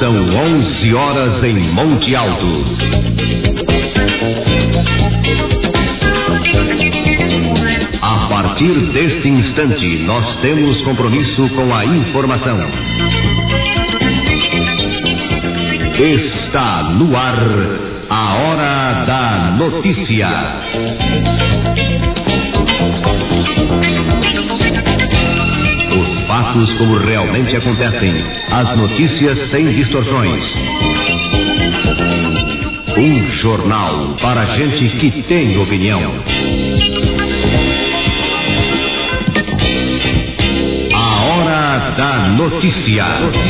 São 11 horas em Monte Alto. A partir deste instante, nós temos compromisso com a informação. Está no ar a Hora da Notícia. Os fatos como realmente acontecem, as notícias sem distorções. Um jornal para gente que tem opinião. A Hora da Notícia.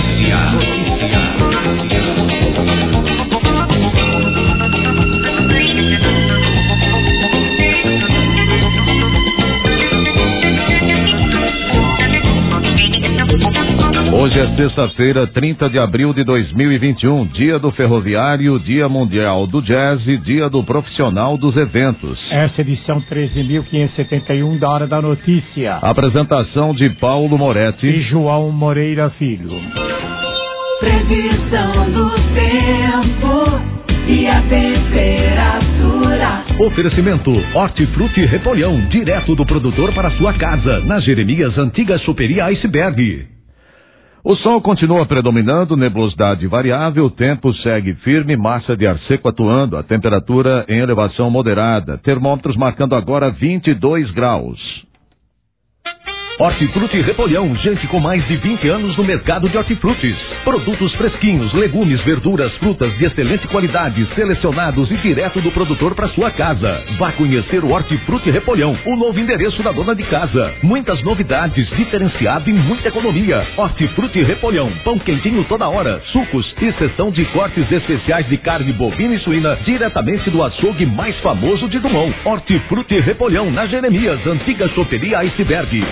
Hoje é sexta-feira, 30 de abril de 2021, dia do ferroviário, dia mundial do jazz e dia do profissional dos eventos. Essa edição 13.571 da Hora da Notícia. Apresentação de Paulo Moretti e João Moreira Filho. Previsão do tempo e a temperatura. Oferecimento Hortifruti Repolhão, direto do produtor para sua casa, na Jeremias Antiga Choperia Iceberg. O sol continua predominando, nebulosidade variável, o tempo segue firme, massa de ar seco atuando, a temperatura em elevação moderada, termômetros marcando agora 22 graus. Hortifruti Repolhão, gente com mais de 20 anos no mercado de hortifrutis. Produtos fresquinhos, legumes, verduras, frutas de excelente qualidade, selecionados e direto do produtor para sua casa. Vá conhecer o Hortifruti Repolhão, o novo endereço da dona de casa. Muitas novidades, diferenciado e muita economia. Hortifruti Repolhão, pão quentinho toda hora, sucos e seção de cortes especiais de carne bovina e suína, diretamente do açougue mais famoso de Dumont. Hortifruti Repolhão, na Jeremias, Antiga Choperia Iceberg.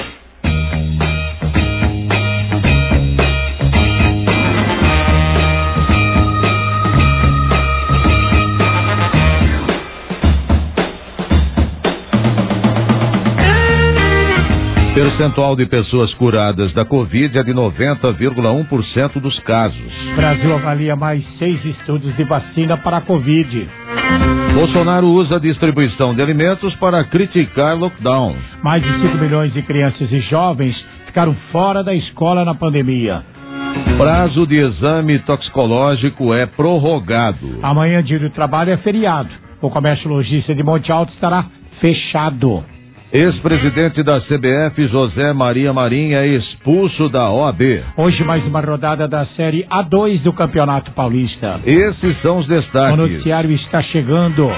Percentual de pessoas curadas da Covid é de 90,1% dos casos. O Brasil avalia mais 6 estudos de vacina para a Covid. Bolsonaro usa a distribuição de alimentos para criticar lockdown. Mais de 5 milhões de crianças e jovens ficaram fora da escola na pandemia. Prazo de exame toxicológico é prorrogado. Amanhã, dia do trabalho, é feriado. O comércio logístico de Monte Alto estará fechado. Ex-presidente da CBF, José Maria Marinho, é expulso da OAB. Hoje mais uma rodada da Série A2 do Campeonato Paulista. Esses são os destaques. O noticiário está chegando.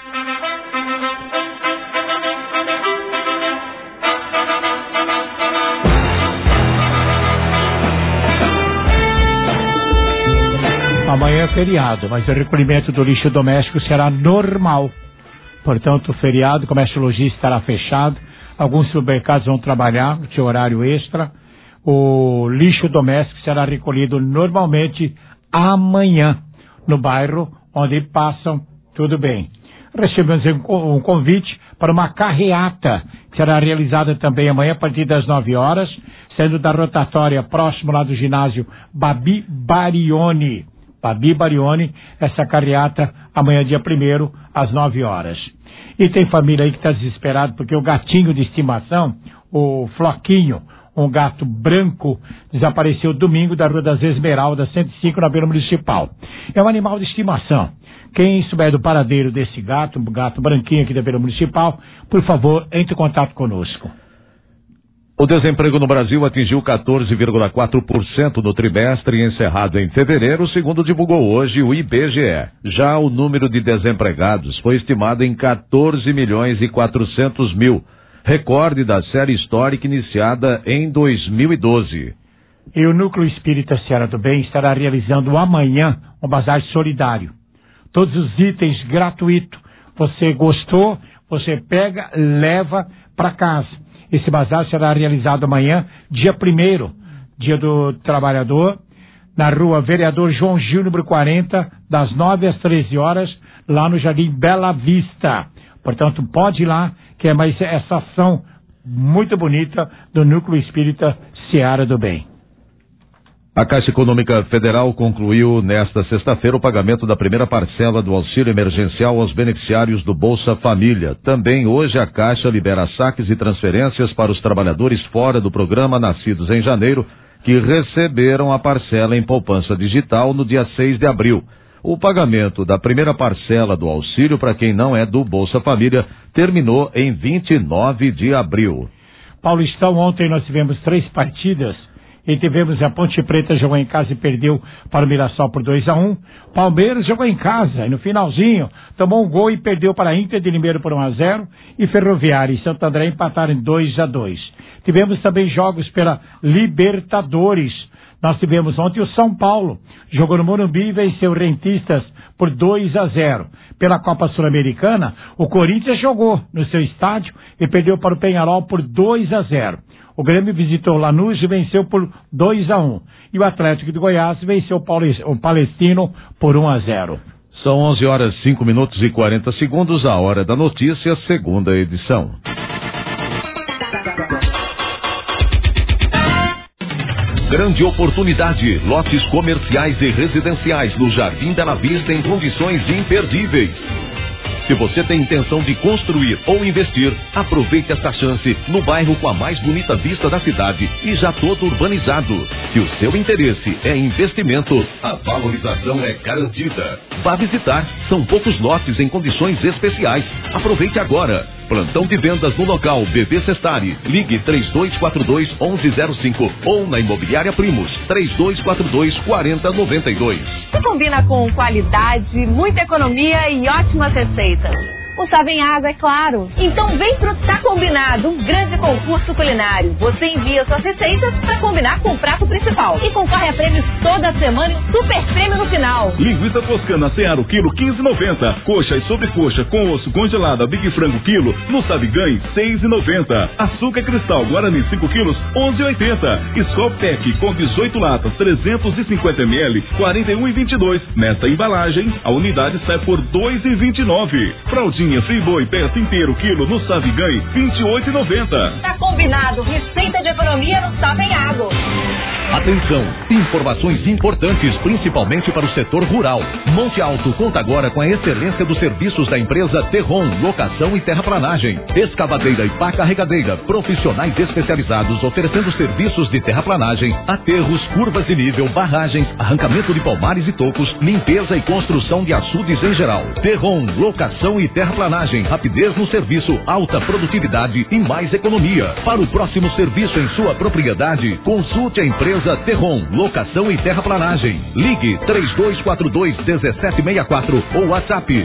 Amanhã é feriado, mas o recolhimento do lixo doméstico será normal. Portanto, o feriado, o comércio logístico estará fechado, alguns supermercados vão trabalhar, no seu horário extra. O lixo doméstico será recolhido normalmente amanhã, no bairro onde passam, tudo bem. Recebemos um convite para uma carreata, que será realizada também amanhã a partir das 9 horas, sendo da rotatória próximo lá do ginásio Babi Barioni. Babi Barioni, essa carreata amanhã dia 1º, às 9 horas. E tem família aí que está desesperada porque o gatinho de estimação, o Floquinho, um gato branco, desapareceu domingo da Rua das Esmeraldas, 105, na Vila Municipal. É um animal de estimação. Quem souber do paradeiro desse gato, um gato branquinho aqui da Vila Municipal, por favor, entre em contato conosco. O desemprego no Brasil atingiu 14,4% no trimestre encerrado em fevereiro, segundo divulgou hoje o IBGE. Já o número de desempregados foi estimado em 14.400.000, recorde da série histórica iniciada em 2012. E o Núcleo Espírita Seara do Bem estará realizando amanhã um bazar solidário. Todos os itens gratuitos. Você gostou, você pega, leva para casa. Esse bazar será realizado amanhã, dia 1º, dia do trabalhador, na rua Vereador João Gil, número 40, das 9 às 13 horas, lá no Jardim Bela Vista. Portanto, pode ir lá, que é mais essa ação muito bonita do Núcleo Espírita Seara do Bem. A Caixa Econômica Federal concluiu nesta sexta-feira o pagamento da primeira parcela do auxílio emergencial aos beneficiários do Bolsa Família. Também hoje a Caixa libera saques e transferências para os trabalhadores fora do programa nascidos em janeiro que receberam a parcela em poupança digital no dia 6 de abril. O pagamento da primeira parcela do auxílio para quem não é do Bolsa Família terminou em 29 de abril. Paulistão, ontem nós tivemos 3 partidas. E tivemos a Ponte Preta jogou em casa e perdeu para o Mirassol por 2-1. Palmeiras jogou em casa e no finalzinho tomou um gol e perdeu para a Inter de Limeira por 1-0. E Ferroviária e Santo André empataram em 2-2. Tivemos também jogos pela Libertadores. Nós tivemos ontem o São Paulo. Jogou no Morumbi e venceu Rentistas por 2-0. Pela Copa Sul-Americana, o Corinthians jogou no seu estádio e perdeu para o Peñarol por 2-0. O Grêmio visitou Lanús e venceu por 2-1. E o Atlético de Goiás venceu o Palestino por 1-0. São 11 horas 5 minutos e 40 segundos, a hora da notícia, segunda edição. Grande oportunidade, lotes comerciais e residenciais no Jardim Bela Vista em condições imperdíveis. Se você tem intenção de construir ou investir, aproveite esta chance no bairro com a mais bonita vista da cidade e já todo urbanizado. Se o seu interesse é investimento, a valorização é garantida. Vá visitar, são poucos lotes em condições especiais. Aproveite agora. Plantão de vendas no local BB Sestari. Ligue 3242-1105 ou na Imobiliária Primos 3242-4092. Você combina com qualidade, muita economia e ótimas receitas. O Sabem Água, é claro. Então vem pro Tá Combinado, um grande concurso culinário. Você envia suas receitas para combinar com o prato principal e concorre a prêmios toda semana e um super prêmio no final. Linguiça toscana Seara, quilo 15,90. Coxa e sobrecoxa com osso congelado Big Frango quilo no Sabe Ganhe 6,90. Açúcar cristal Guarani 5 quilos 11,80. Skol Tech com 18 latas 350 ml 41,22. Nesta embalagem a unidade sai por 2,29. Fraldinha Friboi peça inteiro quilo no Sabe Ganhe 28,90. Tá combinado, receita de economia no Sabem Água. Atenção, informações importantes, principalmente para o setor rural. Monte Alto conta agora com a excelência dos serviços da empresa Terron, locação e terraplanagem, escavadeira e pá carregadeira, profissionais especializados oferecendo serviços de terraplanagem, aterros, curvas de nível, barragens, arrancamento de palmares e tocos, limpeza e construção de açudes em geral. Terron, locação e terraplanagem, rapidez no serviço, alta produtividade e mais economia. Para o próximo serviço em sua propriedade, consulte a empresa Terron, locação e terraplanagem. Ligue 3242-1764 ou WhatsApp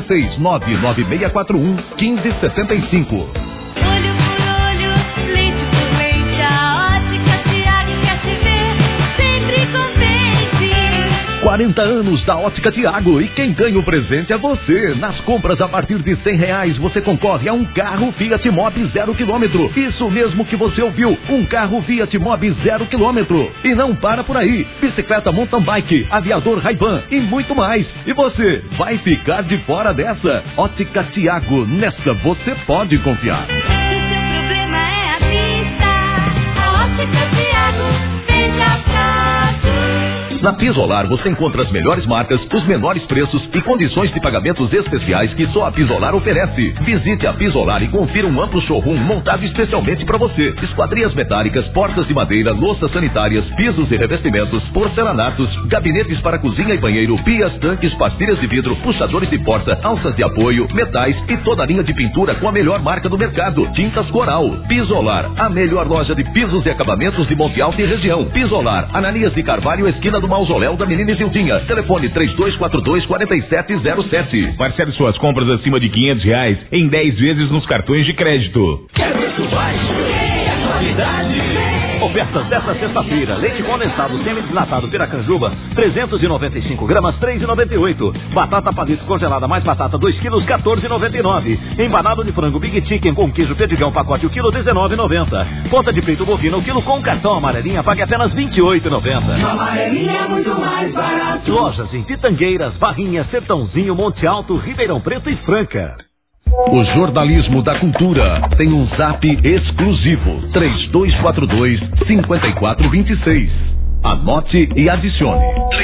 1699641-1565. Olho por olho, leite por leite, a Ótica Tiago quer te ver sempre contente. 40 anos da Ótica Tiago e quem ganha o presente é você. Nas compras a partir de R$100 você concorre a um carro Fiat Mobi 0 km. Isso mesmo que você ouviu, um carro Fiat Mobi 0 km. E não para por aí, bicicleta mountain bike, aviador Ray-Ban e muito mais. E você vai ficar de fora dessa. Ótica Tiago, nessa você pode confiar. Se o problema é a vista, a Ótica Tiago veja prazo. Na Pisolar você encontra as melhores marcas, os menores preços e condições de pagamentos especiais que só a Pisolar oferece. Visite a Pisolar e confira um amplo showroom montado especialmente para você. Esquadrias metálicas, portas de madeira, louças sanitárias, pisos e revestimentos, porcelanatos, gabinetes para cozinha e banheiro, pias, tanques, pastilhas de vidro, puxadores de porta, alças de apoio, metais e toda a linha de pintura com a melhor marca do mercado, Tintas Coral. Pisolar, a melhor loja de pisos e acabamentos de Monte Alto e região. Pisolar, Ananias de Carvalho, esquina do Mausoléu da Menina Isildinha. Telefone 3242-4707. Parcele suas compras acima de R$500 em 10 vezes nos cartões de crédito. Quer preço baixo? É qualidade. Ofertas desta sexta-feira: leite condensado semi-desnatado Piracanjuba 395 gramas 3,98. Batata palito congelada mais batata 2 quilos 14,99. Empanado de frango Big Chicken com queijo perdigão pacote o quilo 19,90. Ponta de peito bovino o quilo com cartão amarelinha pague apenas 28,90. Amarelinha é muito mais barato. Lojas em Pitangueiras, Barrinha, Sertãozinho, Monte Alto, Ribeirão Preto e Franca. O jornalismo da cultura tem um zap exclusivo 3242-5426. Anote e adicione.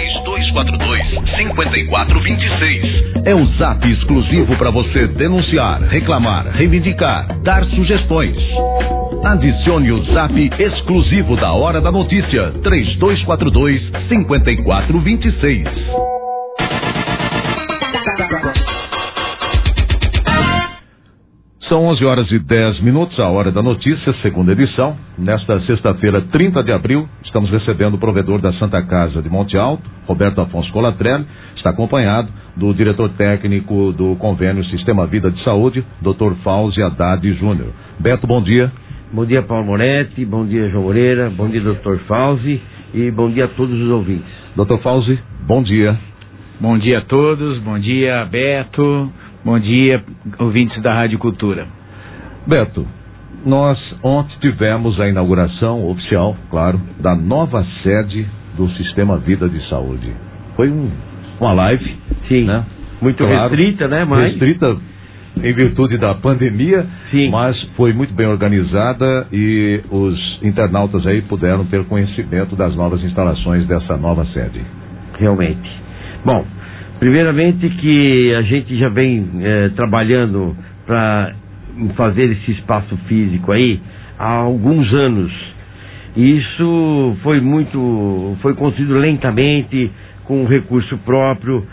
3242-5426. É o zap exclusivo para você denunciar, reclamar, reivindicar, dar sugestões. Adicione o zap exclusivo da Hora da Notícia. 3242-5426. São 11h10, a Hora da Notícia, segunda edição. Nesta sexta-feira, 30 de abril, estamos recebendo o provedor da Santa Casa de Monte Alto, Roberto Afonso Colatrelli, está acompanhado do diretor técnico do convênio Sistema Vida de Saúde, Dr. Fauzi Haddad Júnior. Beto, bom dia. Bom dia, Paulo Moretti, bom dia, João Moreira, bom dia, Dr. Fauzi, e bom dia a todos os ouvintes. Dr. Fauzi, bom dia. Bom dia a todos, bom dia, Beto. Bom dia, ouvintes da Rádio Cultura. Beto, nós ontem tivemos a inauguração oficial, claro, da nova sede do Sistema Vida de Saúde. Foi uma live, sim, né? Muito claro, restrita, né? Mas... restrita em virtude da pandemia, sim, mas foi muito bem organizada e os internautas aí puderam ter conhecimento das novas instalações dessa nova sede. Realmente. Bom, primeiramente que a gente já vem trabalhando para fazer esse espaço físico aí há alguns anos. Isso foi construído lentamente, com recurso próprio,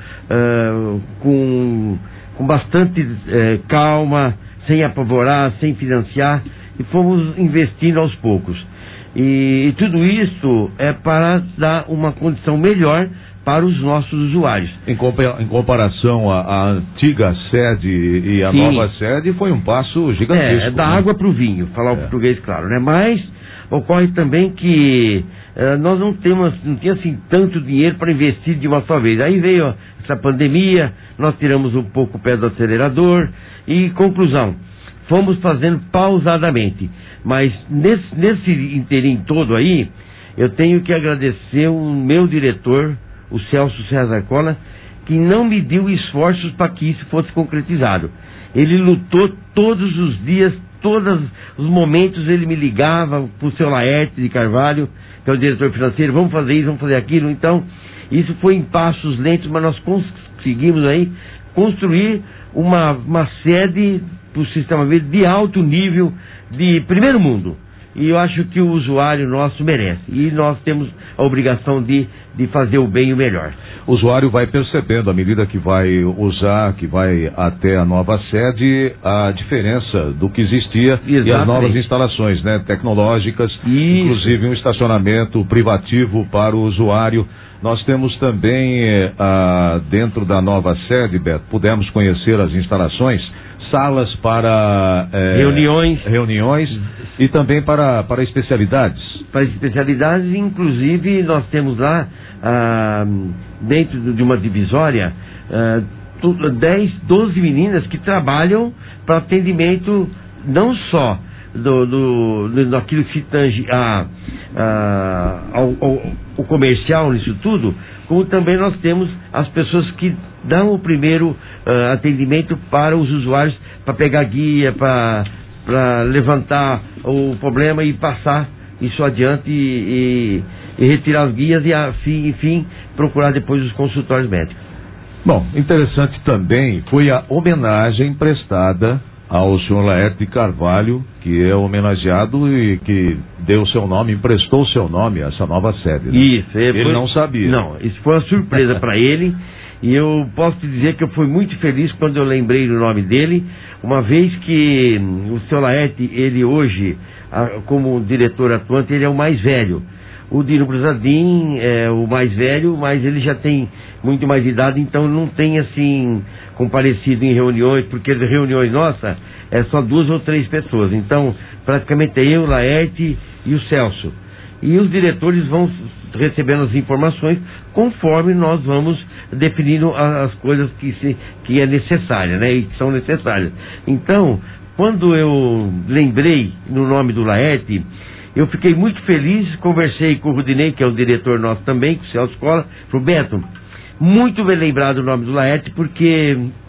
com bastante calma, sem apavorar, sem financiar, e fomos investindo aos poucos. E tudo isso é para dar uma condição melhor para os nossos usuários. Em comparação à antiga sede e a nova sede, foi um passo gigantesco. É da água para o vinho, falar o português claro, né? Mas ocorre também que nós não tínhamos assim tanto dinheiro para investir de uma só vez. Aí veio essa pandemia, nós tiramos um pouco o pé do acelerador e, conclusão, fomos fazendo pausadamente. Mas nesse interim todo aí, eu tenho que agradecer o meu diretor, o Celso César Cola, que não mediu esforços para que isso fosse concretizado. Ele lutou todos os dias, todos os momentos, ele me ligava para o seu Laerte de Carvalho, que é o diretor financeiro, vamos fazer isso, vamos fazer aquilo. Então, isso foi em passos lentos, mas nós conseguimos aí construir uma sede para o Sistema Vida de alto nível, de primeiro mundo. E eu acho que o usuário nosso merece. E nós temos a obrigação de fazer o bem e o melhor. O usuário vai percebendo, à medida que vai usar, que vai até a nova sede, a diferença do que existia. Exatamente. E as novas instalações, né, tecnológicas, inclusive um estacionamento privativo para o usuário. Nós temos também, dentro da nova sede, Beto, pudemos conhecer as instalações, salas para reuniões e também para especialidades. Para especialidades, inclusive, nós temos lá, dentro de uma divisória, 12 meninas que trabalham para atendimento não só daquilo que se tange ao comercial nisso tudo, como também nós temos as pessoas que dão o primeiro atendimento para os usuários, para pegar guia, para levantar o problema e passar isso adiante e retirar as guias e, enfim, procurar depois os consultórios médicos. Bom, interessante também foi a homenagem prestada ao senhor Laerte de Carvalho, que é homenageado e que deu seu nome, emprestou seu nome a essa nova sede. Né? Isso. Ele não sabia. Não, isso foi uma surpresa para ele, e eu posso te dizer que eu fui muito feliz quando eu lembrei do nome dele, uma vez que o senhor Laerte, ele hoje, como diretor atuante, ele é o mais velho. O Dino Brusadin é o mais velho, mas ele já tem muito mais idade, então não tem assim comparecido em reuniões, porque as reuniões nossas é só 2 ou 3 pessoas. Então, praticamente é eu, Laerte e o Celso. E os diretores vão recebendo as informações conforme nós vamos definindo as coisas que é necessária, né? E que são necessárias. Então, quando eu lembrei no nome do Laerte, eu fiquei muito feliz, conversei com o Rudinei, que é o diretor nosso também, com o Celso Cola, falou: Beto, muito bem lembrado o nome do Laerte, porque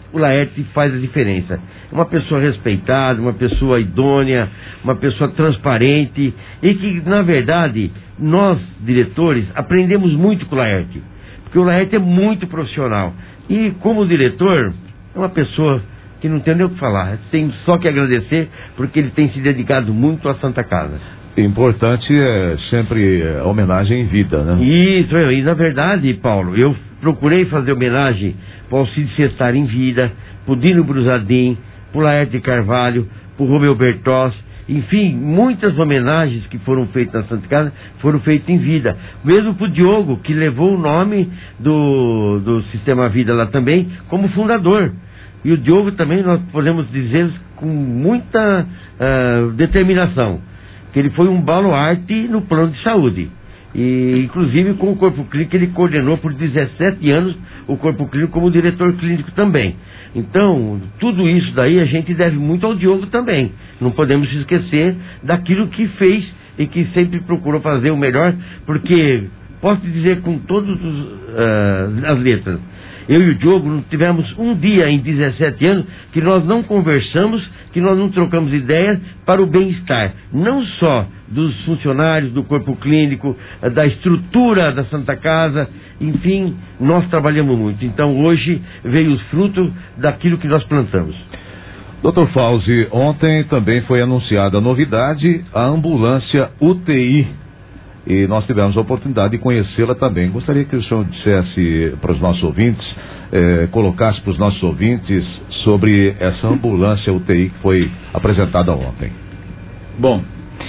o Laerte faz a diferença. É uma pessoa respeitada, uma pessoa idônea, uma pessoa transparente e que, na verdade, nós, diretores, aprendemos muito com o Laerte, porque o Laerte é muito profissional e, como diretor, é uma pessoa que não tem nem o que falar, tem só que agradecer, porque ele tem se dedicado muito à Santa Casa. Importante é sempre a homenagem em vida, né? Isso, e na verdade, Paulo, eu procurei fazer homenagem para o Alcides Sestari em vida, para o Dino Brusadin, para o Laerte Carvalho, para o Romeu Bertós, enfim, muitas homenagens que foram feitas na Santa Casa foram feitas em vida. Mesmo para o Diogo, que levou o nome do Sistema Vida lá também, como fundador. E o Diogo também, nós podemos dizer com muita determinação, que ele foi um baluarte no plano de saúde. E, inclusive, com o Corpo Clínico, ele coordenou por 17 anos o Corpo Clínico como diretor clínico também. Então, tudo isso daí a gente deve muito ao Diogo também. Não podemos esquecer daquilo que fez e que sempre procurou fazer o melhor, porque, posso dizer com todas as letras, eu e o Diogo não tivemos um dia em 17 anos que nós não conversamos, que nós não trocamos ideias para o bem-estar, não só dos funcionários, do corpo clínico, da estrutura da Santa Casa, enfim, nós trabalhamos muito. Então hoje veio os frutos daquilo que nós plantamos. Dr. Fauzi, ontem também foi anunciada a novidade, a ambulância UTI. E nós tivemos a oportunidade de conhecê-la também. Gostaria que o senhor dissesse para os nossos ouvintes, colocasse para os nossos ouvintes sobre essa ambulância UTI que foi apresentada ontem. Bom,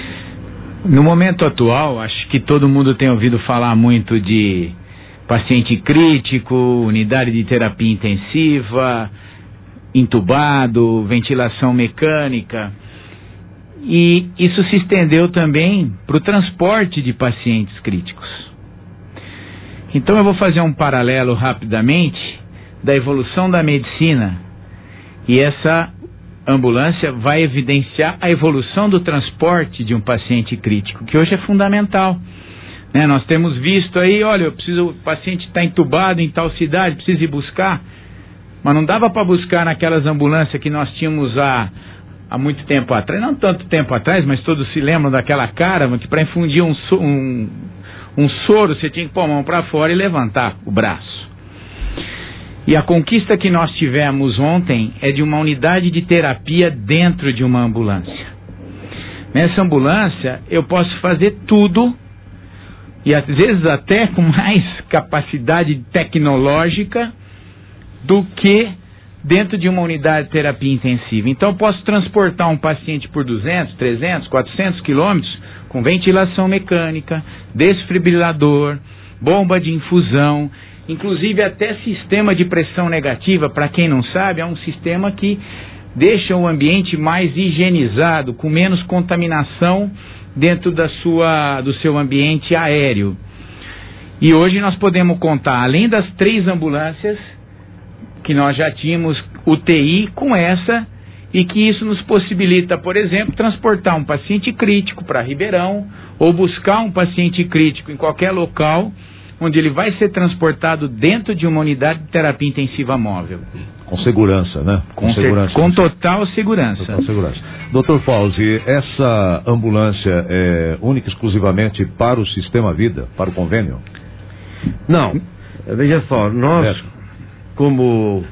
no momento atual, acho que todo mundo tem ouvido falar muito de paciente crítico, unidade de terapia intensiva, entubado, ventilação mecânica. E isso se estendeu também para o transporte de pacientes críticos. Então eu vou fazer um paralelo rapidamente da evolução da medicina, e essa ambulância vai evidenciar a evolução do transporte de um paciente crítico, que hoje é fundamental, né? Nós temos visto aí, olha, o paciente está entubado em tal cidade, precisa ir buscar, mas não dava para buscar naquelas ambulâncias que nós tínhamos há muito tempo atrás, não tanto tempo atrás, mas todos se lembram daquela cara, que para infundir um soro você tinha que pôr a mão para fora e levantar o braço. E a conquista que nós tivemos ontem é de uma unidade de terapia dentro de uma ambulância. Nessa ambulância eu posso fazer tudo, e às vezes até com mais capacidade tecnológica do que dentro de uma unidade de terapia intensiva. Então eu posso transportar um paciente por 200, 300, 400 quilômetros com ventilação mecânica, desfibrilador, bomba de infusão, inclusive até sistema de pressão negativa. Para quem não sabe, é um sistema que deixa o ambiente mais higienizado, com menos contaminação dentro do seu ambiente aéreo. E hoje nós podemos contar, além das 3 ambulâncias que nós já tínhamos, UTI, com essa, e que isso nos possibilita, por exemplo, transportar um paciente crítico para Ribeirão, ou buscar um paciente crítico em qualquer local, onde ele vai ser transportado dentro de uma unidade de terapia intensiva móvel. Com segurança, né? Com segurança. Com total segurança. Total segurança. Dr. Fauzi, essa ambulância é única e exclusivamente para o Sistema Vida, para o convênio? Não. Veja só, nós, como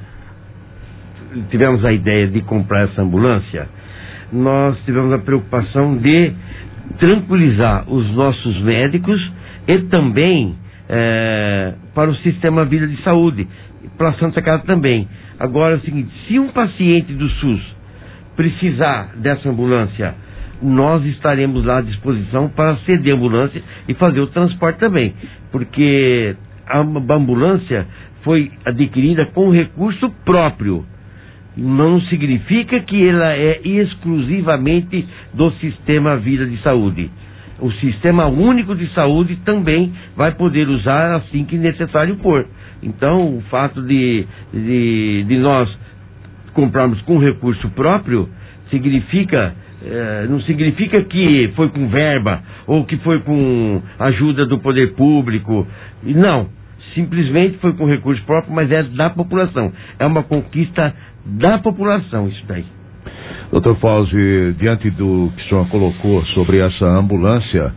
tivemos a ideia de comprar essa ambulância, nós tivemos a preocupação de tranquilizar os nossos médicos e também para o Sistema Vida de Saúde, para a Santa Casa também. Agora é o seguinte, se um paciente do SUS precisar dessa ambulância, nós estaremos lá à disposição para ceder a ambulância e fazer o transporte também, porque a ambulância foi adquirida com recurso próprio. Não significa que ela é exclusivamente do Sistema Vida de Saúde. O Sistema Único de Saúde também vai poder usar assim que necessário for. Então, o fato de nós comprarmos com recurso próprio significa, não significa que foi com verba ou que foi com ajuda do poder público. Não. Simplesmente foi com recurso próprio, mas é da população. É uma conquista da população isso daí. Doutor Fauzi, diante do que o senhor colocou sobre essa ambulância,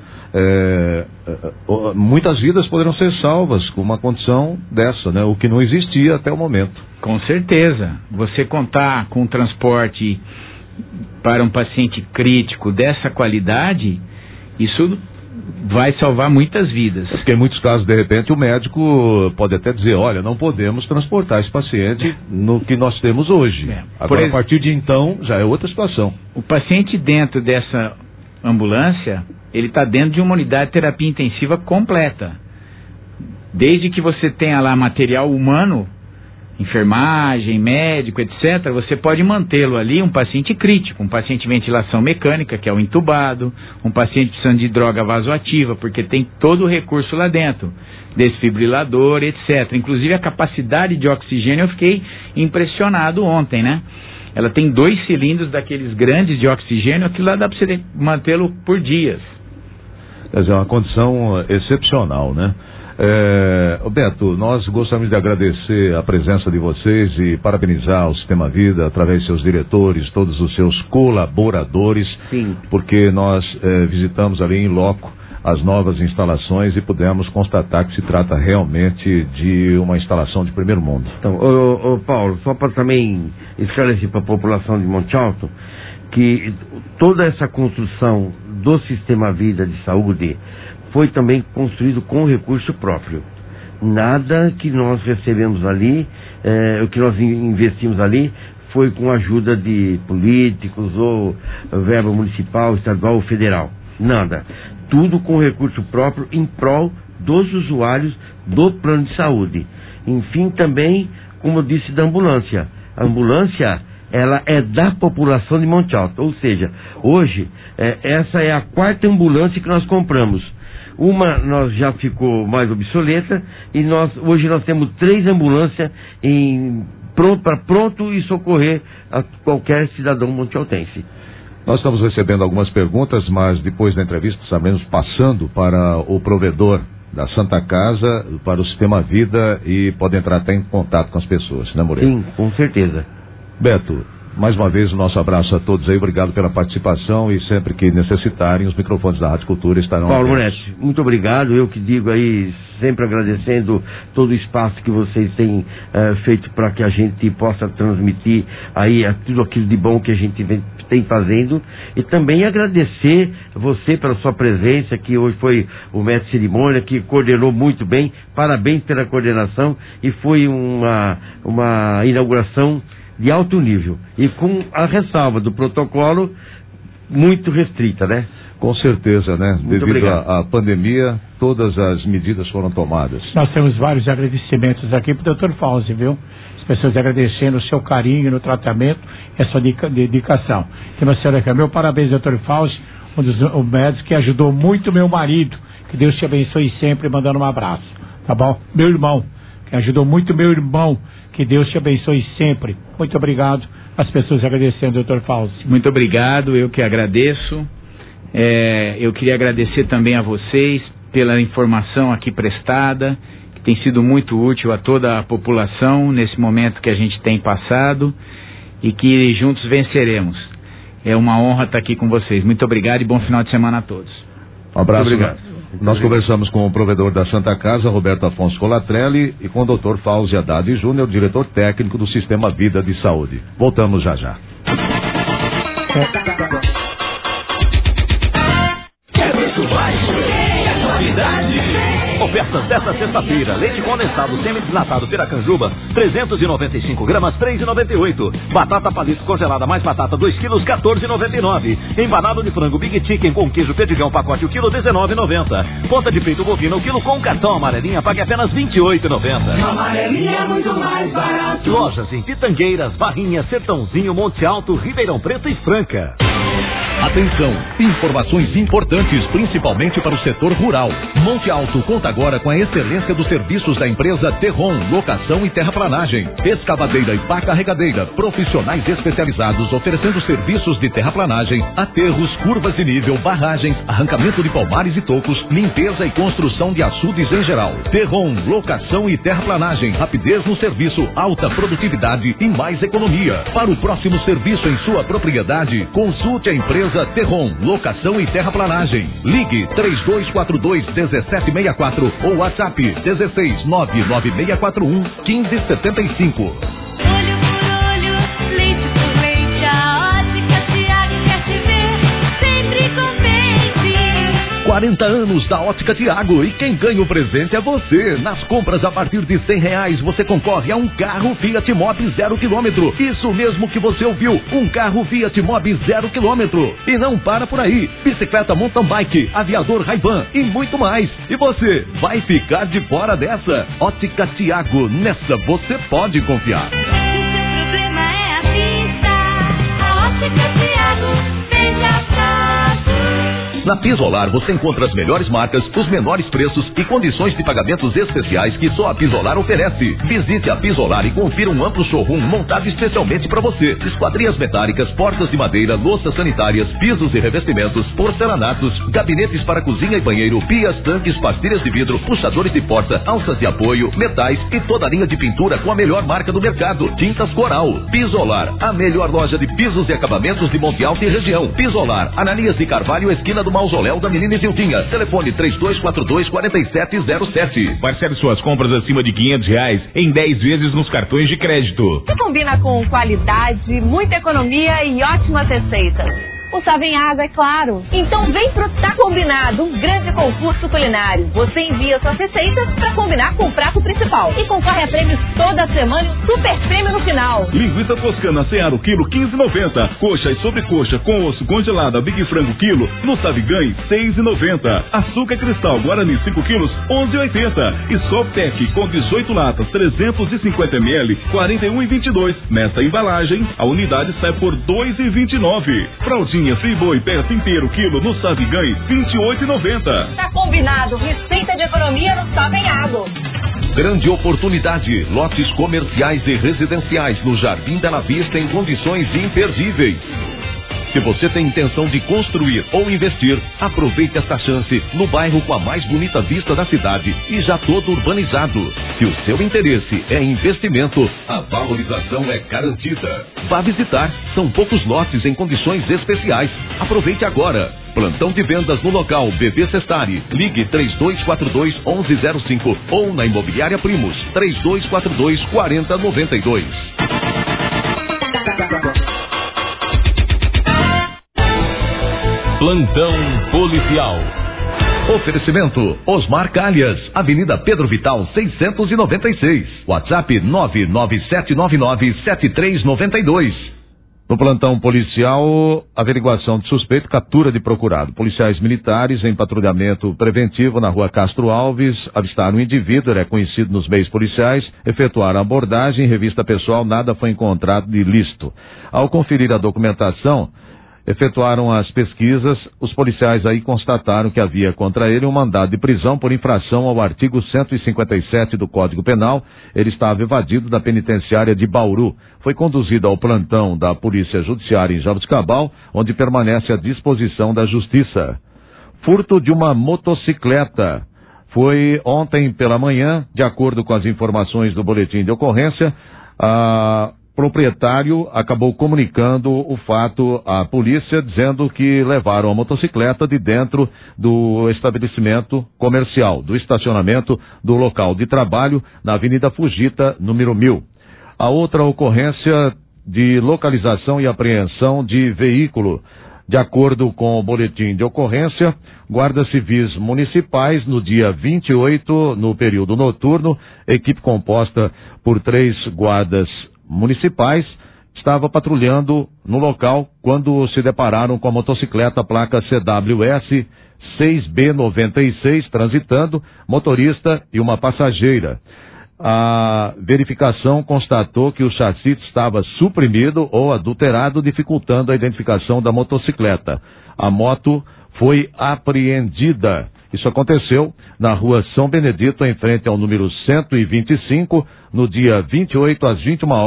muitas vidas poderão ser salvas com uma condição dessa, né? O que não existia até o momento. Com certeza. Você contar com transporte para um paciente crítico dessa qualidade, isso vai salvar muitas vidas. Porque em muitos casos, de repente, o médico pode até dizer, olha, não podemos transportar esse paciente no que nós temos hoje. Agora, a partir de então, já é outra situação. O paciente dentro dessa ambulância, ele está dentro de uma unidade de terapia intensiva completa. Desde que você tenha lá material humano, enfermagem, médico, etc., você pode mantê-lo ali, um paciente crítico, um paciente de ventilação mecânica, que é o intubado, um paciente precisando de droga vasoativa, porque tem todo o recurso lá dentro, desfibrilador, etc. Inclusive a capacidade de oxigênio, eu fiquei impressionado ontem, né? Ela tem 2 cilindros daqueles grandes de oxigênio, aquilo lá dá para você mantê-lo por dias. Quer dizer, é uma condição excepcional, né? Beto, nós gostaríamos de agradecer a presença de vocês e parabenizar o Sistema Vida através de seus diretores, todos os seus colaboradores. Sim. Porque nós visitamos ali em loco as novas instalações e pudemos constatar que se trata realmente de uma instalação de primeiro mundo. Então, Paulo, só para também esclarecer para a população de Monte Alto, que toda essa construção do Sistema Vida de Saúde foi também construído com recurso próprio. Nada que nós recebemos ali, o que nós investimos ali, foi com a ajuda de políticos ou verba municipal, estadual ou federal. Nada. Tudo com recurso próprio em prol dos usuários do plano de saúde. Enfim, também, como eu disse, da ambulância. A ambulância, ela é da população de Monte Alto. Ou seja, hoje, essa é a 4ª ambulância que nós compramos. Uma nós já ficou mais obsoleta e hoje nós temos 3 ambulâncias pronto e socorrer a qualquer cidadão montealtense. Nós estamos recebendo algumas perguntas, mas depois da entrevista estaremos passando para o provedor da Santa Casa, para o Sistema Vida, e pode entrar até em contato com as pessoas, né, Moreira? Sim, com certeza. Beto, mais uma vez o nosso abraço a todos aí, obrigado pela participação e sempre que necessitarem, os microfones da Rádio Cultura estarão Paulo Moretti, muito obrigado, eu que digo aí, sempre agradecendo todo o espaço que vocês têm feito para que a gente possa transmitir aí tudo aquilo de bom que a gente tem fazendo, e também agradecer você pela sua presença, que hoje foi o mestre de cerimônia, que coordenou muito bem, parabéns pela coordenação, e foi uma inauguração de alto nível, e com a ressalva do protocolo muito restrita, né? Com certeza, né? Muito Devido obrigado. à pandemia, todas as medidas foram tomadas. Nós temos vários agradecimentos aqui para o Dr. Fauzi, viu? As pessoas agradecendo o seu carinho no tratamento e a sua dedicação. Tem uma senhora aqui, meu parabéns, Dr. Fauzi, um dos médicos que ajudou muito meu marido. Que Deus te abençoe sempre, mandando um abraço, tá bom? Meu irmão, que ajudou muito meu irmão. Que Deus te abençoe sempre. Muito obrigado. As pessoas agradecendo, Dr. Fauzi. Muito obrigado, eu que agradeço. Eu queria agradecer também a vocês pela informação aqui prestada, que tem sido muito útil a toda a população nesse momento que a gente tem passado, e que juntos venceremos. É uma honra estar aqui com vocês. Muito obrigado e bom final de semana a todos. Um abraço. Muito obrigado. Nós conversamos com o provedor da Santa Casa, Roberto Afonso Colatrelli, e com o Dr. Fauzi Haddad Júnior, diretor técnico do Sistema Vida de Saúde. Voltamos já já. Quer preço baixo? É qualidade. Ofertas desta sexta-feira: leite condensado semi-desnatado Piracanjuba, 395 gramas, 3,98. Batata palito congelada mais batata 2 quilos, 14,99. Empanado de frango Big Chicken com queijo Perdigão pacote o quilo, 19,90. Ponta de peito bovino o quilo com cartão amarelinha, pague apenas 28,90. Amarelinha é muito mais barato. Lojas em Pitangueiras, Barrinha, Sertãozinho, Monte Alto, Ribeirão Preto e Franca. Atenção, informações importantes, principalmente para o setor rural. Monte Alto conta agora com a excelência dos serviços da empresa Terron, locação e terraplanagem, escavadeira e pá carregadeira, profissionais especializados oferecendo serviços de terraplanagem, aterros, curvas de nível, barragens, arrancamento de palmares e tocos, limpeza e construção de açudes em geral. Terron, locação e terraplanagem, rapidez no serviço, alta produtividade e mais economia. Para o próximo serviço em sua propriedade, consulte a empresa Terron, locação e terraplanagem. Ligue 3242-1764 ou WhatsApp 16-99641-1575. Olho por olho, leite por leite, a Ótica Tiago quer te ver sempre contente. 40 anos da Ótica Tiago e quem ganha o presente é você. Nas compras a partir de R$100 você concorre a um carro Fiat Mobi 0 km. Isso mesmo que você ouviu, um carro Fiat Mobi 0 km. E não para por aí, bicicleta mountain bike, aviador Ray-Ban e muito mais. E você vai ficar de fora dessa? Ótica Tiago, nessa você pode confiar. Se seu problema é a vista, a Ótica Tiago veja fácil. Na Pisolar você encontra as melhores marcas, os menores preços e condições de pagamentos especiais que só a Pisolar oferece. Visite a Pisolar e confira um amplo showroom montado especialmente para você. Esquadrias metálicas, portas de madeira, louças sanitárias, pisos e revestimentos, porcelanatos, gabinetes para cozinha e banheiro, pias, tanques, pastilhas de vidro, puxadores de porta, alças de apoio, metais e toda a linha de pintura com a melhor marca do mercado, Tintas Coral. Pisolar, a melhor loja de pisos e acabamentos de Monte Alto e região. Pisolar, Ananias de Carvalho, esquina do Mausoléu da Menina Isiltinha. Telefone 3242-4707. Parcele suas compras acima de R$500 em 10 vezes nos cartões de crédito. Que combina com qualidade, muita economia e ótimas receitas. O Savenhaga, é claro. Então vem pro Tá Combinado, um grande concurso culinário. Você envia suas receitas pra combinar com o prato principal. E concorre a prêmios toda semana e um super prêmio no final. Linguiça toscana Seara, o quilo R$15,90. Coxa e sobrecoxa com osso congelada Big Frango quilo no Savigan R$6,90. Açúcar cristal Guarani 5 quilos R$11,80. E Softec com 18 latas 350 ml R$41,22. Nesta embalagem, a unidade sai por R$2,29. Fraldinha Friboi peça inteiro quilo no Savigan R$28,90. Tá combinado, receita de economia no Savenhago. Grande oportunidade, lotes comerciais e residenciais no Jardim Bela Vista em condições imperdíveis. Se você tem intenção de construir ou investir, aproveite esta chance no bairro com a mais bonita vista da cidade e já todo urbanizado. Se o seu interesse é investimento, a valorização é garantida. Vá visitar, são poucos lotes em condições especiais. Aproveite agora. Plantão de vendas no local BB Cestari. Ligue 3242-1105 ou na Imobiliária Primos 3242-4092. Plantão policial. Oferecimento Osmar Calhas, Avenida Pedro Vital 696. WhatsApp 997997392. No plantão policial, averiguação de suspeito, captura de procurado. Policiais militares em patrulhamento preventivo na rua Castro Alves avistaram um indivíduo, ele é conhecido nos meios policiais, efetuaram a abordagem, em revista pessoal, nada foi encontrado de ilícito. Ao conferir a documentação, efetuaram as pesquisas, os policiais aí constataram que havia contra ele um mandado de prisão por infração ao artigo 157 do Código Penal. Ele estava evadido da penitenciária de Bauru. Foi conduzido ao plantão da Polícia Judiciária em Jaboticabal, onde permanece à disposição da Justiça. Furto de uma motocicleta. Foi ontem pela manhã, de acordo com as informações do boletim de ocorrência, proprietário acabou comunicando o fato à polícia, dizendo que levaram a motocicleta de dentro do estabelecimento comercial, do estacionamento do local de trabalho, na Avenida Fugita, número 1000. A outra ocorrência de localização e apreensão de veículo. De acordo com o boletim de ocorrência, guardas civis municipais, no dia 28, no período noturno, equipe composta por 3 guardas municipais, estava patrulhando no local quando se depararam com a motocicleta placa CWS 6B96 transitando, motorista e uma passageira. A verificação constatou que o chassi estava suprimido ou adulterado, dificultando a identificação da motocicleta. A moto foi apreendida. Isso aconteceu na rua São Benedito, em frente ao número 125, no dia 28 às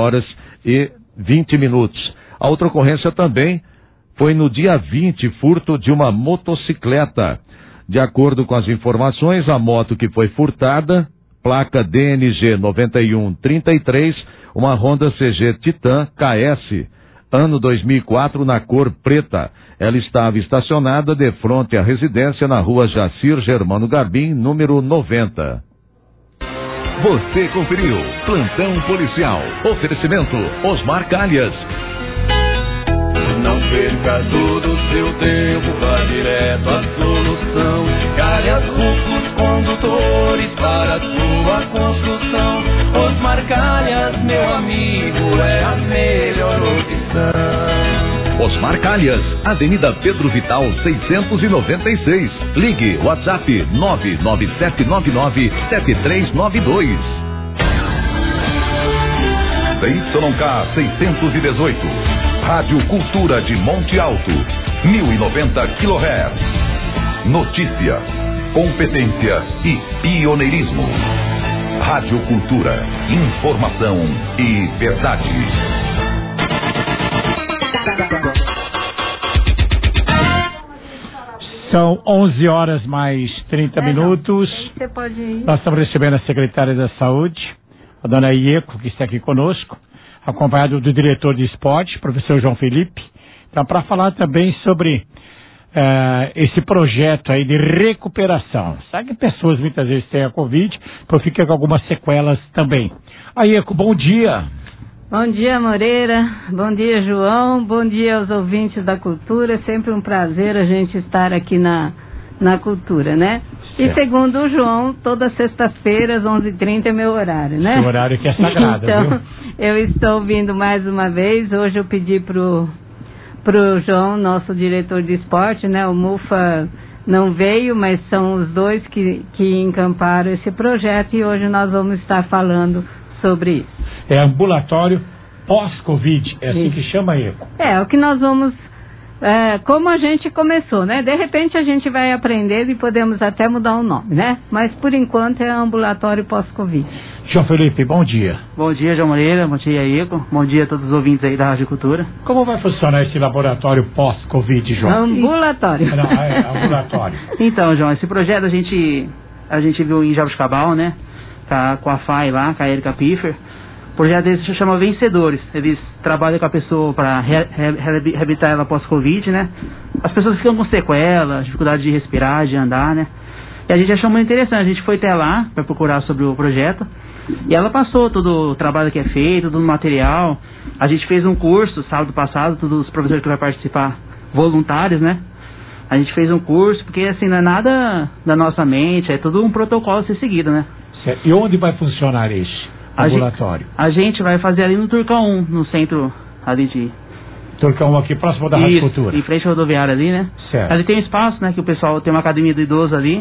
21h20. A outra ocorrência também foi no dia 20, furto de uma motocicleta. De acordo com as informações, a moto que foi furtada, placa DNG 9133, uma Honda CG Titan KS, ano 2004, na cor preta. Ela estava estacionada de frente à residência na rua Jacir Germano Garbim, número 90. Você conferiu Plantão Policial. Oferecimento Osmar Calhas. Não perca todo o seu tempo, vá direto à solução. Calhas Rufos Condutores para sua construção. Osmar Calhas, meu amigo, é a melhor opção. Osmar Calhas, Avenida Pedro Vital 696. Ligue WhatsApp 997997392. ZYK 618. Rádio Cultura de Monte Alto, 1090 kHz. Notícia, competência e pioneirismo. Rádio Cultura, informação e verdade. São 11 horas mais 30 minutos. Você pode ir. Nós estamos recebendo a secretária da Saúde, a dona Ieco, que está aqui conosco, acompanhado do diretor de esporte, professor João Felipe. Então, para falar também sobre esse projeto aí de recuperação. Sabe que pessoas muitas vezes têm a Covid, então fica com algumas sequelas também. Aí, Ieco, bom dia. Bom dia, Moreira. Bom dia, João. Bom dia aos ouvintes da Cultura. É sempre um prazer a gente estar aqui na Cultura, né? E segundo o João, toda sexta-feira às 11h30 é meu horário, né? Seu horário que é sagrado, então, viu? Eu estou vindo mais uma vez. Hoje eu pedi pro João, nosso diretor de esporte, né? O Mufa não veio, mas são os dois que encamparam esse projeto e hoje nós vamos estar falando sobre isso. É ambulatório pós-Covid, é assim que chama, Eco? É o que nós vamos... como a gente começou, né? De repente a gente vai aprender e podemos até mudar o nome, né? Mas por enquanto é ambulatório pós-Covid. João Felipe, bom dia. Bom dia, João Moreira, bom dia, Eco. Bom dia a todos os ouvintes aí da Rádio Cultura. Como vai funcionar esse laboratório pós-Covid, João? Ambulatório. Não, ambulatório. Então, João, esse projeto a gente viu em Jabuticabal, né? Tá com a FAI lá, com a Erika Piffer. O projeto deles se chama Vencedores. Eles trabalham com a pessoa para reabilitar ela pós-Covid, né? As pessoas ficam com sequelas, dificuldade de respirar, de andar, né? E a gente achou muito interessante. A gente foi até lá para procurar sobre o projeto. E ela passou todo o trabalho que é feito, todo o material. A gente fez um curso sábado passado, todos os professores que vão participar, voluntários, né? A gente fez um curso, porque assim, não é nada da nossa mente, é tudo um protocolo a ser seguido, né? Certo. E onde vai funcionar esse ambulatório? A gente vai fazer ali no Turcão 1, no centro ali de... Turcão 1 aqui, próximo da Rádio Cultura. Em frente à rodoviária ali, né? Certo. Ali tem um espaço, né? Que o pessoal tem uma academia do idoso ali.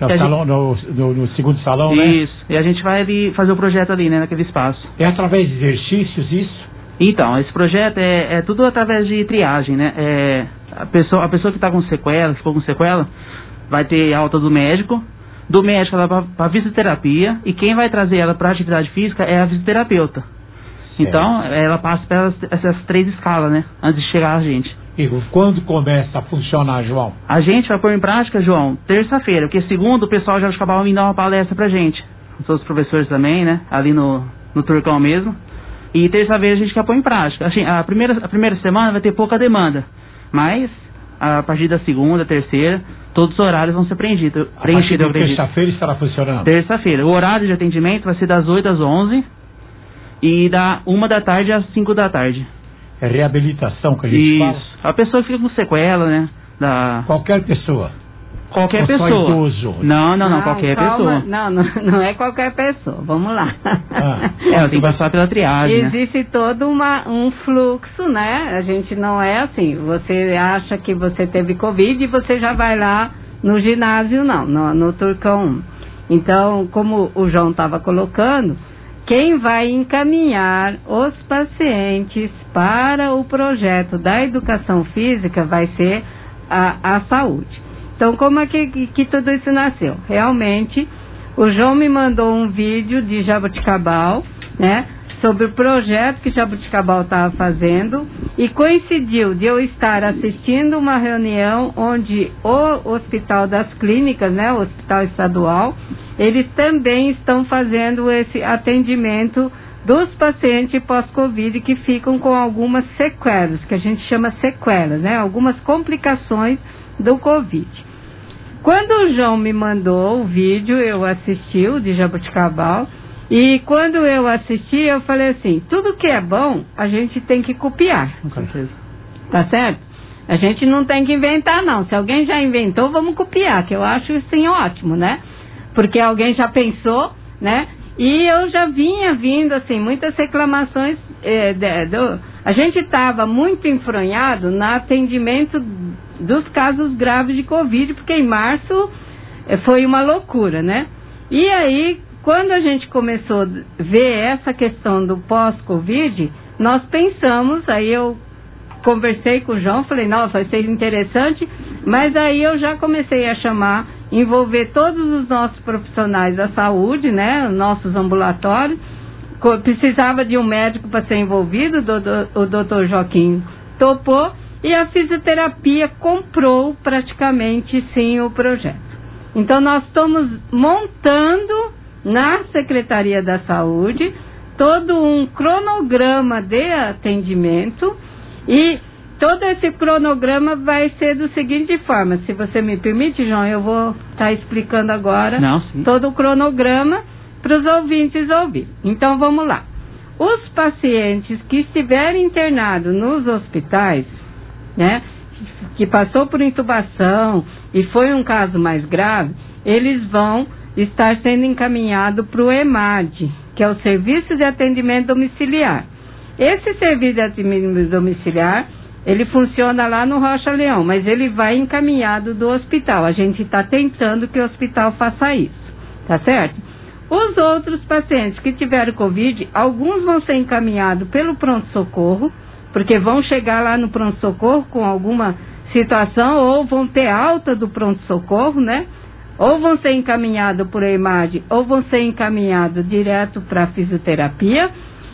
No segundo salão, isso, né? Isso. E a gente vai ali fazer o projeto ali, né? Naquele espaço. É através de exercícios isso? Então, esse projeto é tudo através de triagem, né? A pessoa que está com sequela, que ficou com sequela, vai ter alta do médico. Do médico ela vai para fisioterapia. E quem vai trazer ela para atividade física é a fisioterapeuta. Certo. Então, ela passa pelas essas 3 escalas, né? Antes de chegar a gente. E quando começa a funcionar, João? A gente vai pôr em prática, João, terça-feira, porque segunda o pessoal já acabava vindo dar uma palestra pra gente. Os outros professores também, né? Ali no Turcão mesmo. E terça-feira a gente quer pôr em prática. Assim, a primeira semana vai ter pouca demanda. Mas, a partir da segunda, terceira, todos os horários vão ser preenchidos. A partir de terça-feira estará funcionando? Terça-feira. O horário de atendimento vai ser das 8 às 11 e da 1 da tarde às 5 da tarde. É reabilitação que a gente fala? Isso. A pessoa fica com sequela, né? Qualquer pessoa? Qualquer pessoa. Só idoso? Não, qualquer pessoa. Não é qualquer pessoa. Vamos lá. Tem que passar pela triagem, existe todo um fluxo, né? A gente não é assim. Você acha que você teve Covid e você já vai lá no ginásio, não. No Turcão 1. Então, como o João estava colocando, quem vai encaminhar os pacientes para o projeto da educação física vai ser a saúde. Então, como é que tudo isso nasceu? Realmente, o João me mandou um vídeo de Jaboticabal, né, sobre o projeto que Jaboticabal estava fazendo, e coincidiu de eu estar assistindo uma reunião onde o Hospital das Clínicas, né, o Hospital Estadual, eles também estão fazendo esse atendimento dos pacientes pós-Covid que ficam com algumas sequelas, que a gente chama sequelas, né, algumas complicações do Covid. Quando o João me mandou o vídeo, eu assisti o de Jaboticabal, e quando eu assisti, eu falei assim, tudo que é bom, a gente tem que copiar. Com certeza. Tá certo? A gente não tem que inventar, não. Se alguém já inventou, vamos copiar, que eu acho, assim, ótimo, né? Porque alguém já pensou, né? E eu já vinha vindo, assim, muitas reclamações. A gente estava muito enfronhado no atendimento dos casos graves de Covid, porque em março foi uma loucura, né? E aí, quando a gente começou a ver essa questão do pós-Covid, nós pensamos, aí eu conversei com o João, falei, nossa, vai ser interessante, mas aí eu já comecei a envolver todos os nossos profissionais da saúde, né, nossos ambulatórios, precisava de um médico para ser envolvido, o doutor Joaquim topou, e a fisioterapia comprou praticamente sim o projeto. Então nós estamos montando na Secretaria da Saúde todo um cronograma de atendimento, e todo esse cronograma vai ser do seguinte forma, se você me permite, João, eu vou estar explicando agora todo o cronograma para os ouvintes ouvir. Então vamos lá. Os pacientes que estiverem internados nos hospitais, né, que passou por intubação e foi um caso mais grave, eles vão estar sendo encaminhado para o EMAD, que é o Serviço de Atendimento Domiciliar. Esse Serviço de Atendimento Domiciliar, ele funciona lá no Rocha Leão, mas ele vai encaminhado do hospital. A gente está tentando que o hospital faça isso, tá certo? Os outros pacientes que tiveram Covid, alguns vão ser encaminhados pelo pronto-socorro, porque vão chegar lá no pronto-socorro com alguma situação, ou vão ter alta do pronto-socorro, né? Ou vão ser encaminhados por EMAD, ou vão ser encaminhados direto para a fisioterapia.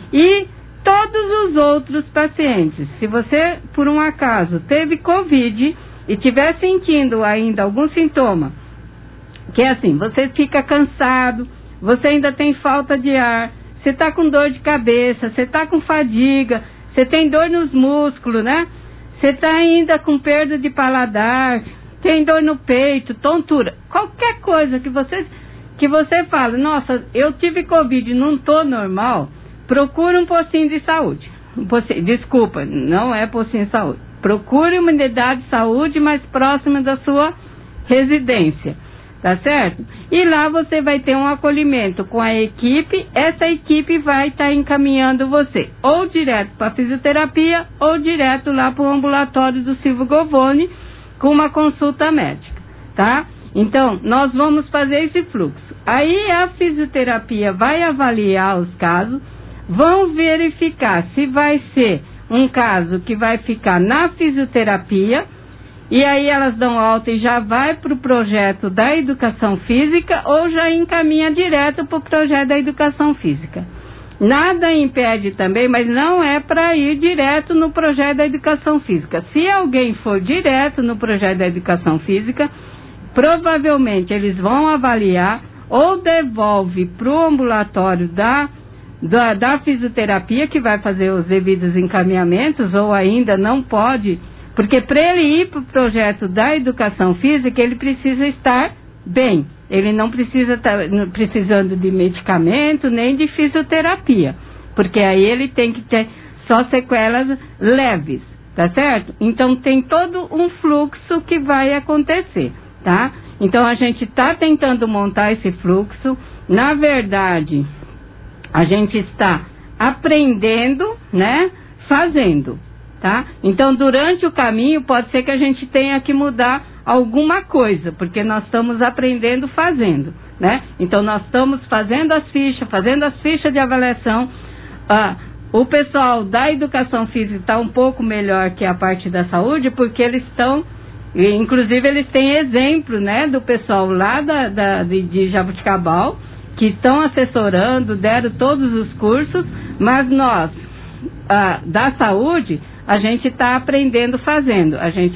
E todos os outros pacientes, se você, por um acaso, teve Covid e estiver sentindo ainda algum sintoma, que é assim, você fica cansado, você ainda tem falta de ar, você está com dor de cabeça, você está com fadiga, você tem dor nos músculos, né? Você está ainda com perda de paladar, tem dor no peito, tontura, qualquer coisa que você fala, nossa, eu tive Covid, não estou normal, procure um postinho de saúde. Desculpa, não é postinho de saúde. Procure uma unidade de saúde mais próxima da sua residência, tá certo? E lá você vai ter um acolhimento com a equipe, essa equipe vai estar encaminhando você ou direto para a fisioterapia ou direto lá para o ambulatório do Silvio Govoni, com uma consulta médica, tá? Então, nós vamos fazer esse fluxo. Aí a fisioterapia vai avaliar os casos, vão verificar se vai ser um caso que vai ficar na fisioterapia, e aí elas dão alta e já vai para o projeto da educação física, ou já encaminha direto para o projeto da educação física. Nada impede também, mas não é para ir direto no projeto da educação física. Se alguém for direto no projeto da educação física, provavelmente eles vão avaliar ou devolve para o ambulatório da fisioterapia, que vai fazer os devidos encaminhamentos, ou ainda não pode, porque para ele ir para o projeto da educação física, ele precisa estar bem. Ele não precisa estar precisando de medicamento, nem de fisioterapia, porque aí ele tem que ter só sequelas leves, tá certo? Então tem todo um fluxo que vai acontecer, tá? Então a gente está tentando montar esse fluxo. Na verdade, a gente está aprendendo, né? Fazendo, tá? Então durante o caminho pode ser que a gente tenha que mudar alguma coisa, porque nós estamos aprendendo fazendo, né? Então nós estamos fazendo as fichas de avaliação. O pessoal da educação física está um pouco melhor que a parte da saúde, porque eles estão, inclusive eles têm exemplo, né, do pessoal lá de Jaboticabal, que estão assessorando, deram todos os cursos, mas nós, da saúde, a gente está aprendendo fazendo,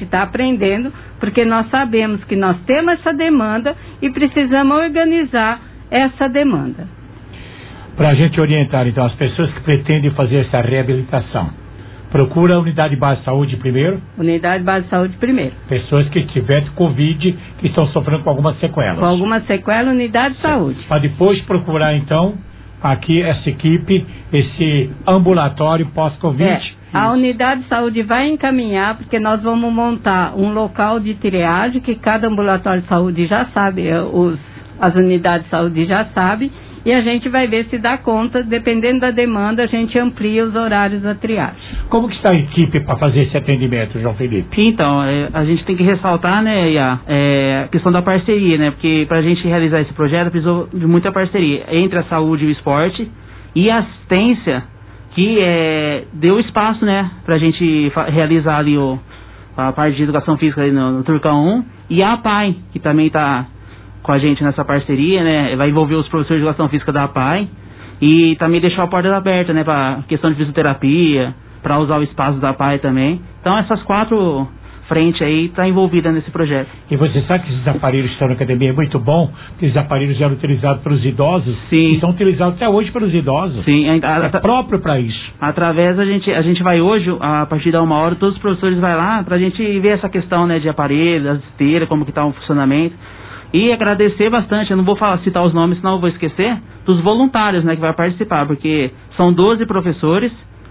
porque nós sabemos que nós temos essa demanda e precisamos organizar essa demanda. Para a gente orientar, então, as pessoas que pretendem fazer essa reabilitação, procura a Unidade Básica de Saúde primeiro? Unidade Básica de Saúde primeiro. Pessoas que tiverem Covid, que estão sofrendo com algumas sequelas. Com algumas sequelas, Unidade de Saúde. Para depois procurar, então, aqui essa equipe, esse ambulatório pós-Covid. A Unidade de Saúde vai encaminhar, porque nós vamos montar um local de triagem, que cada ambulatório de saúde já sabe, as unidades de saúde já sabem, e a gente vai ver se dá conta, dependendo da demanda, a gente amplia os horários da triagem. Como que está a equipe para fazer esse atendimento, João Felipe? Então, a gente tem que ressaltar, né, Iá, a questão da parceria, né, porque para a gente realizar esse projeto precisou de muita parceria entre a saúde e o esporte e a assistência, que deu espaço, né, para a gente realizar ali a parte de educação física ali no Turcão 1, e a APAI, que também está com a gente nessa parceria, né, vai envolver os professores de educação física da APAI, e também deixou a porta aberta, né, para questão de fisioterapia, para usar o espaço da APAI também. Então essas 4 frentes aí tá envolvida nesse projeto. E você sabe que esses aparelhos que estão na academia é muito bom, que esses aparelhos eram utilizados pelos idosos, sim, e são utilizados até hoje pelos idosos. Sim, é próprio para isso. Através a gente vai hoje, a partir da 1 hora, todos os professores vai lá pra gente ver essa questão, né, de aparelhos, as esteiras, como que tá o funcionamento. E agradecer bastante, eu não vou citar os nomes, senão eu vou esquecer, dos voluntários, né, que vai participar, porque são 12 professores,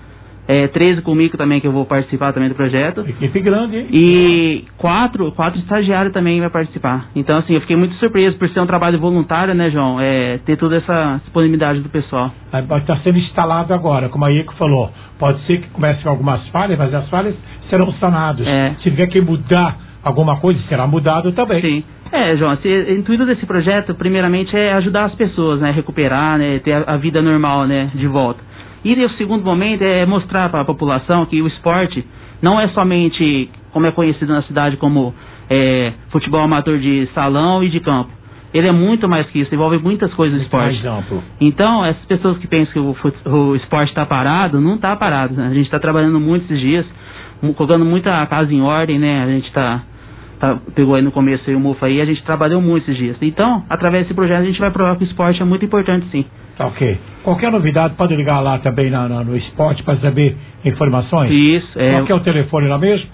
13 comigo também, que eu vou participar também do projeto. Equipe grande, hein? E 4 estagiários também vai participar. Então, assim, eu fiquei muito surpreso por ser um trabalho voluntário, né, João? Ter toda essa disponibilidade do pessoal. Está sendo instalado agora, como a Ico falou. Pode ser que comece com algumas falhas, mas as falhas serão sanadas. Se tiver que mudar alguma coisa, será mudado também. Sim. João, o intuito desse projeto, primeiramente, é ajudar as pessoas, né, recuperar, né, ter a vida normal, né, de volta. E o segundo momento é mostrar para a população que o esporte não é somente, como é conhecido na cidade, como futebol amador de salão e de campo. Ele é muito mais que isso, envolve muitas coisas do esporte. Então, essas pessoas que pensam que o esporte está parado, não está parado, né? A gente está trabalhando muito esses dias, colocando muita casa em ordem, né? A gente pegou aí no começo aí o MUFA aí, a gente trabalhou muito esses dias. Então, através desse projeto, a gente vai provar que o esporte é muito importante, sim. Tá, ok. Qualquer novidade, pode ligar lá também no esporte para saber informações? Isso. Qual que é o telefone lá mesmo?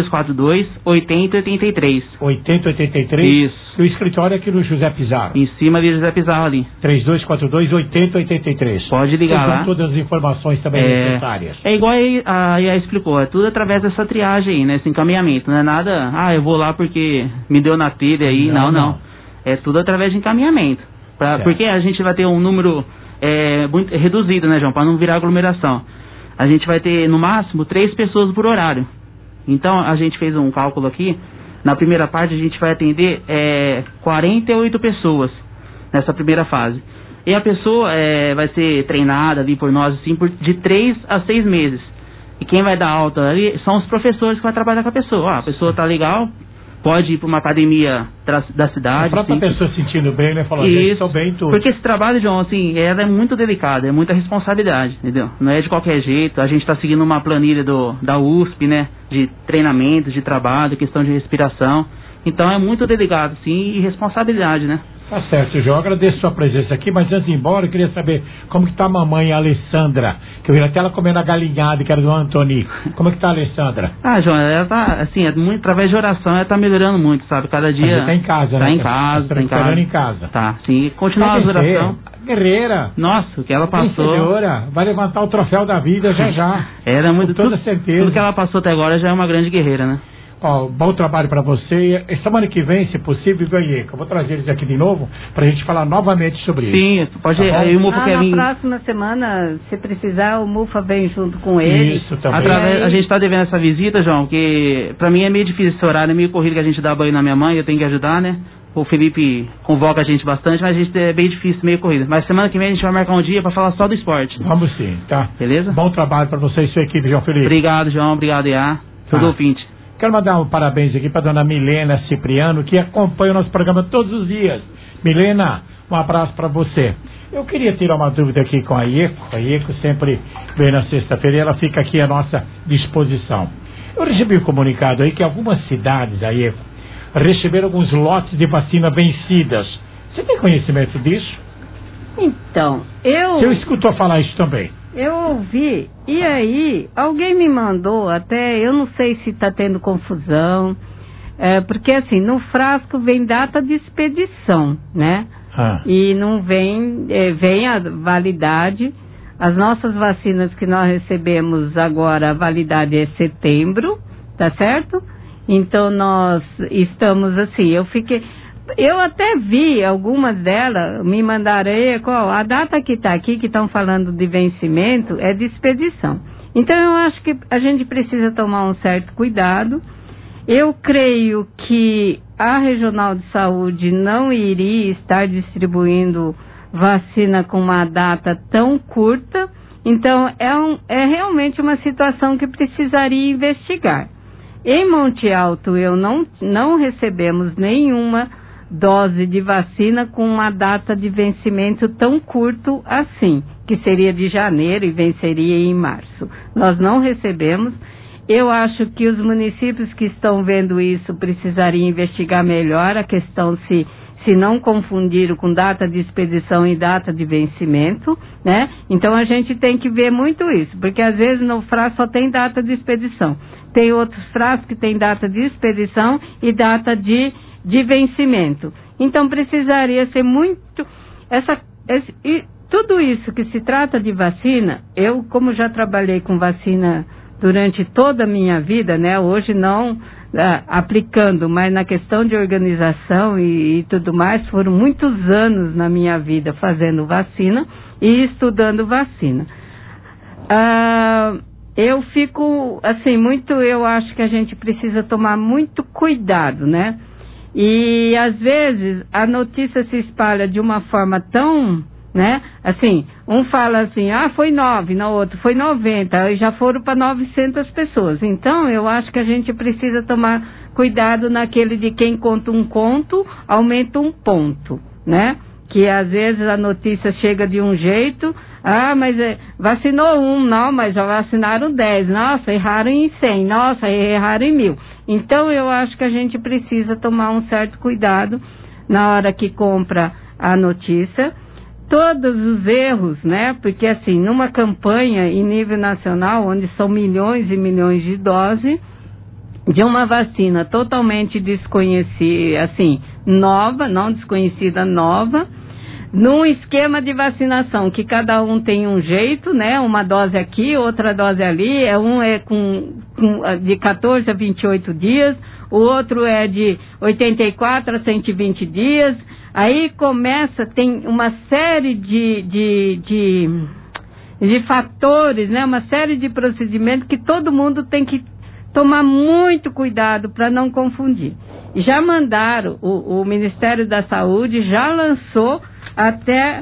3242-8083. 8083? Isso. E o escritório é aqui no José Pizarro? Em cima de José Pizarro ali. 3242-8083. Pode ligar lá. Todas as informações também necessárias. É igual a IA explicou, é tudo através dessa triagem aí, né? Esse encaminhamento. Não é nada, eu vou lá porque me deu na telha aí. Não. É tudo através de encaminhamento. Porque a gente vai ter um número muito reduzido, né, João? Para não virar aglomeração. A gente vai ter, no máximo, 3 pessoas por horário. Então, a gente fez um cálculo aqui. Na primeira parte, a gente vai atender 48 pessoas nessa primeira fase. E a pessoa vai ser treinada ali por nós, assim, de 3 a 6 meses. E quem vai dar alta ali são os professores que vão trabalhar com a pessoa. A pessoa tá legal, pode ir para uma academia da cidade. A própria pessoa sentindo bem, né? Falando, estou bem tudo. Porque esse trabalho, João, assim, ela é muito delicado, é muita responsabilidade, entendeu? Não é de qualquer jeito. A gente está seguindo uma planilha da USP, né? De treinamento, de trabalho, questão de respiração. Então é muito delicado, sim, e responsabilidade, né? Tá certo, João. Agradeço a sua presença aqui, mas antes de ir embora, eu queria saber como que tá a mamãe Alessandra, que eu vi até ela comendo a galinhada, que era do Antoni. Como é que tá a Alessandra? João, ela tá, assim, através de oração, ela tá melhorando muito, sabe? Cada dia... Mas tá em casa, né? Tá em casa, tá em casa. Tá, sim. Continuar as orações. Guerreira. Nossa, o que ela passou... Vencedora. Vai levantar o troféu da vida já. Era muito... Com toda certeza. Tudo que ela passou até agora já é uma grande guerreira, né? Bom trabalho para você. E semana que vem, se possível, eu vou trazer eles aqui de novo pra gente falar novamente sobre isso. Sim, pode ir. O Mufa quer vir. Na próxima semana, se precisar, o Mufa vem junto com ele. Isso também. A gente tá devendo essa visita, João, que pra mim é meio difícil esse horário, é meio corrido que a gente dá banho na minha mãe, eu tenho que ajudar, né? o Felipe convoca a gente bastante, mas a gente é bem difícil, meio corrida. Mas semana que vem a gente vai marcar um dia para falar só do esporte. Vamos sim, tá? Beleza? Bom trabalho para você e sua equipe, João Felipe. Obrigado, João. Obrigado, Iá. Todo ouvinte. Quero mandar um parabéns aqui para dona Milena Cipriano, que acompanha o nosso programa todos os dias. Milena, um abraço para você. Eu queria tirar uma dúvida aqui com a IECO. A IECO sempre vem na sexta-feira e ela fica aqui à nossa disposição. Eu recebi um comunicado aí que algumas cidades, a IECO, receberam alguns lotes de vacina vencidas. Você tem conhecimento disso? Então, Você escutou falar isso também? Eu ouvi, e aí alguém me mandou, até eu não sei se está tendo confusão, porque assim, no frasco vem data de expedição, né? E não vem, vem a validade. As nossas vacinas que nós recebemos agora, a validade é setembro, tá certo? Então nós estamos assim, eu até vi algumas delas, me mandaram a data que está aqui, que estão falando de vencimento, é de expedição. Então eu acho que a gente precisa tomar um certo cuidado. Eu creio que a Regional de Saúde não iria estar distribuindo vacina com uma data tão curta. Então é realmente uma situação que precisaria investigar. Em Monte Alto não recebemos nenhuma dose de vacina com uma data de vencimento tão curto assim, que seria de janeiro e venceria em março. Nós não recebemos. Eu acho que os municípios que estão vendo isso precisariam investigar melhor a questão se não confundiram com data de expedição e data de vencimento, né? Então a gente tem que ver muito isso, porque às vezes no frasco só tem data de expedição. Tem outros frascos que tem data de expedição e data de vencimento. Então precisaria ser muito... tudo isso que se trata de vacina, eu como já trabalhei com vacina durante toda a minha vida, né? Hoje não aplicando, mas na questão de organização e tudo mais, foram muitos anos na minha vida fazendo vacina e estudando vacina. Eu fico, assim, eu acho que a gente precisa tomar muito cuidado, né? E às vezes a notícia se espalha de uma forma tão, né? Assim, um fala assim, foi 9, no outro foi 90, e já foram para 900 pessoas. Então, eu acho que a gente precisa tomar cuidado naquele de quem conta um conto, aumenta um ponto, né? Que às vezes a notícia chega de um jeito, mas vacinou não, mas já vacinaram 10, nossa, erraram em 100, nossa, erraram em 1000. Então, eu acho que a gente precisa tomar um certo cuidado na hora que compra a notícia. Todos os erros, né? Porque assim, numa campanha em nível nacional, onde são milhões e milhões de doses de uma vacina totalmente desconhecida, assim, nova, não desconhecida, nova, num esquema de vacinação que cada um tem um jeito, né? Uma dose aqui, outra dose ali, um é de 14 a 28 dias, o outro é de 84 a 120 dias. Aí tem uma série de fatores, né? Uma série de procedimentos que todo mundo tem que tomar muito cuidado para não confundir. Já mandaram, o Ministério da Saúde já lançou até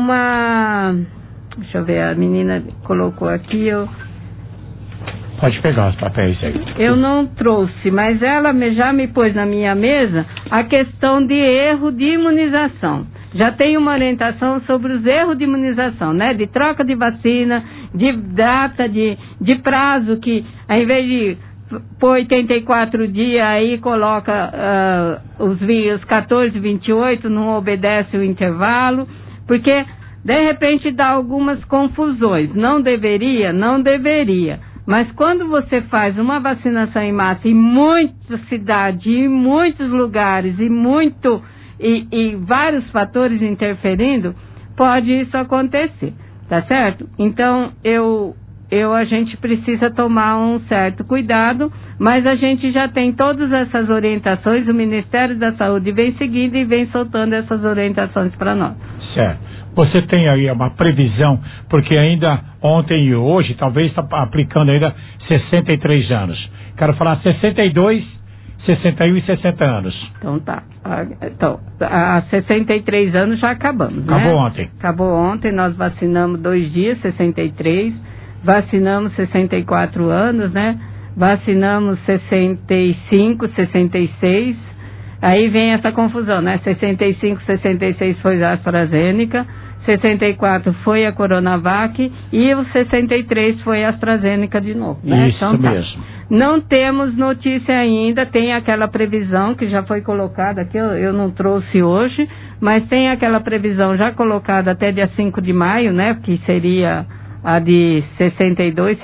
deixa eu ver, a menina colocou aqui, Pode pegar os papéis aí. Eu não trouxe, mas ela já me pôs na minha mesa a questão de erro de imunização. Já tem uma orientação sobre os erros de imunização, né? De troca de vacina, de data, de prazo, que ao invés de por 84 dias aí coloca os 14, 28, não obedece o intervalo, porque de repente dá algumas confusões. Não deveria. Mas quando você faz uma vacinação em massa em muitas cidades, em muitos lugares, e vários fatores interferindo, pode isso acontecer, tá certo? Então, a gente precisa tomar um certo cuidado, mas a gente já tem todas essas orientações, o Ministério da Saúde vem seguindo e vem soltando essas orientações para nós. Certo. Você tem aí uma previsão, porque ainda ontem e hoje, talvez está aplicando ainda 63 anos. Quero falar 62, 61 e 60 anos. Então tá. Então, há 63 anos já acabamos, né? Acabou ontem. Acabou ontem, nós vacinamos 2 dias, 63, vacinamos 64 anos, né? Vacinamos 65, 66, aí vem essa confusão, né? 65, 66 foi a AstraZeneca, 64 foi a Coronavac e o 63 foi a AstraZeneca de novo, né? Isso então, tá. mesmo. Não temos notícia ainda, tem aquela previsão que já foi colocada aqui, eu não trouxe hoje, mas tem aquela previsão já colocada até dia 5 de maio, né? Que seria a de 62,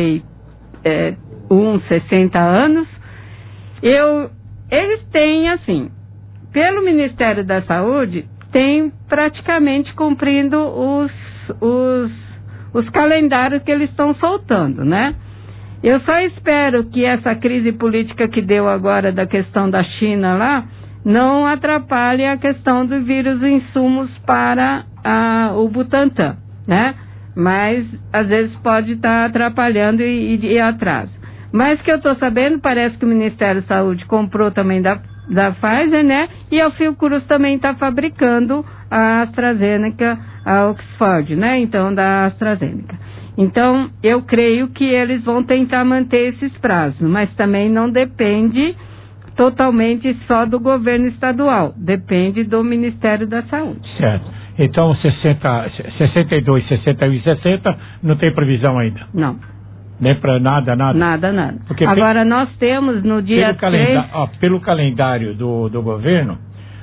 61, 60 anos. Eles têm, assim, pelo Ministério da Saúde, tem praticamente cumprindo os calendários que eles estão soltando, né? Eu só espero que essa crise política que deu agora da questão da China lá não atrapalhe a questão do vírus insumos para o Butantan, né? Mas às vezes pode estar atrapalhando e ir atrás. Mas que eu estou sabendo, parece que o Ministério da Saúde comprou também da Pfizer, né? E a Fiocruz também está fabricando a AstraZeneca, a Oxford, né? Então, da AstraZeneca. Então, eu creio que eles vão tentar manter esses prazos, mas também não depende totalmente só do governo estadual, depende do Ministério da Saúde. Certo. Então, 62, 61 e 60 não tem previsão ainda? Não. Nem para nada? Nada. Porque agora, nós temos no dia 3... pelo calendário do governo,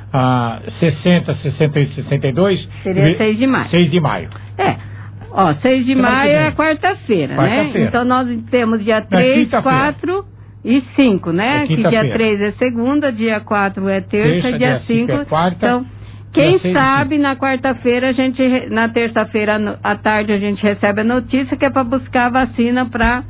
60, 61 e 62... Seria 6 de maio. 6 de maio. 6 de maio é quarta-feira, né? Então nós temos dia 3, 4 e 5, né? Que dia 3 é segunda, dia 4 é terça, dia 5 é quarta. Então, quem sabe na quarta-feira, na terça-feira à tarde a gente recebe a notícia que é para buscar a vacina para...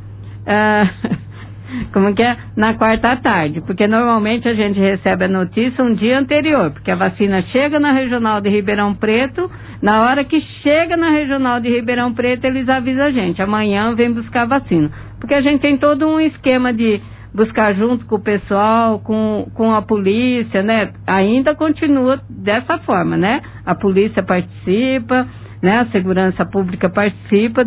como que é? Na quarta à tarde, porque normalmente a gente recebe a notícia um dia anterior, porque a vacina chega na Regional de Ribeirão Preto, na hora que chega na Regional de Ribeirão Preto eles avisam a gente, amanhã vem buscar a vacina, porque a gente tem todo um esquema de buscar junto com o pessoal, com a polícia, né? Ainda continua dessa forma, né? A polícia participa, né? A segurança pública participa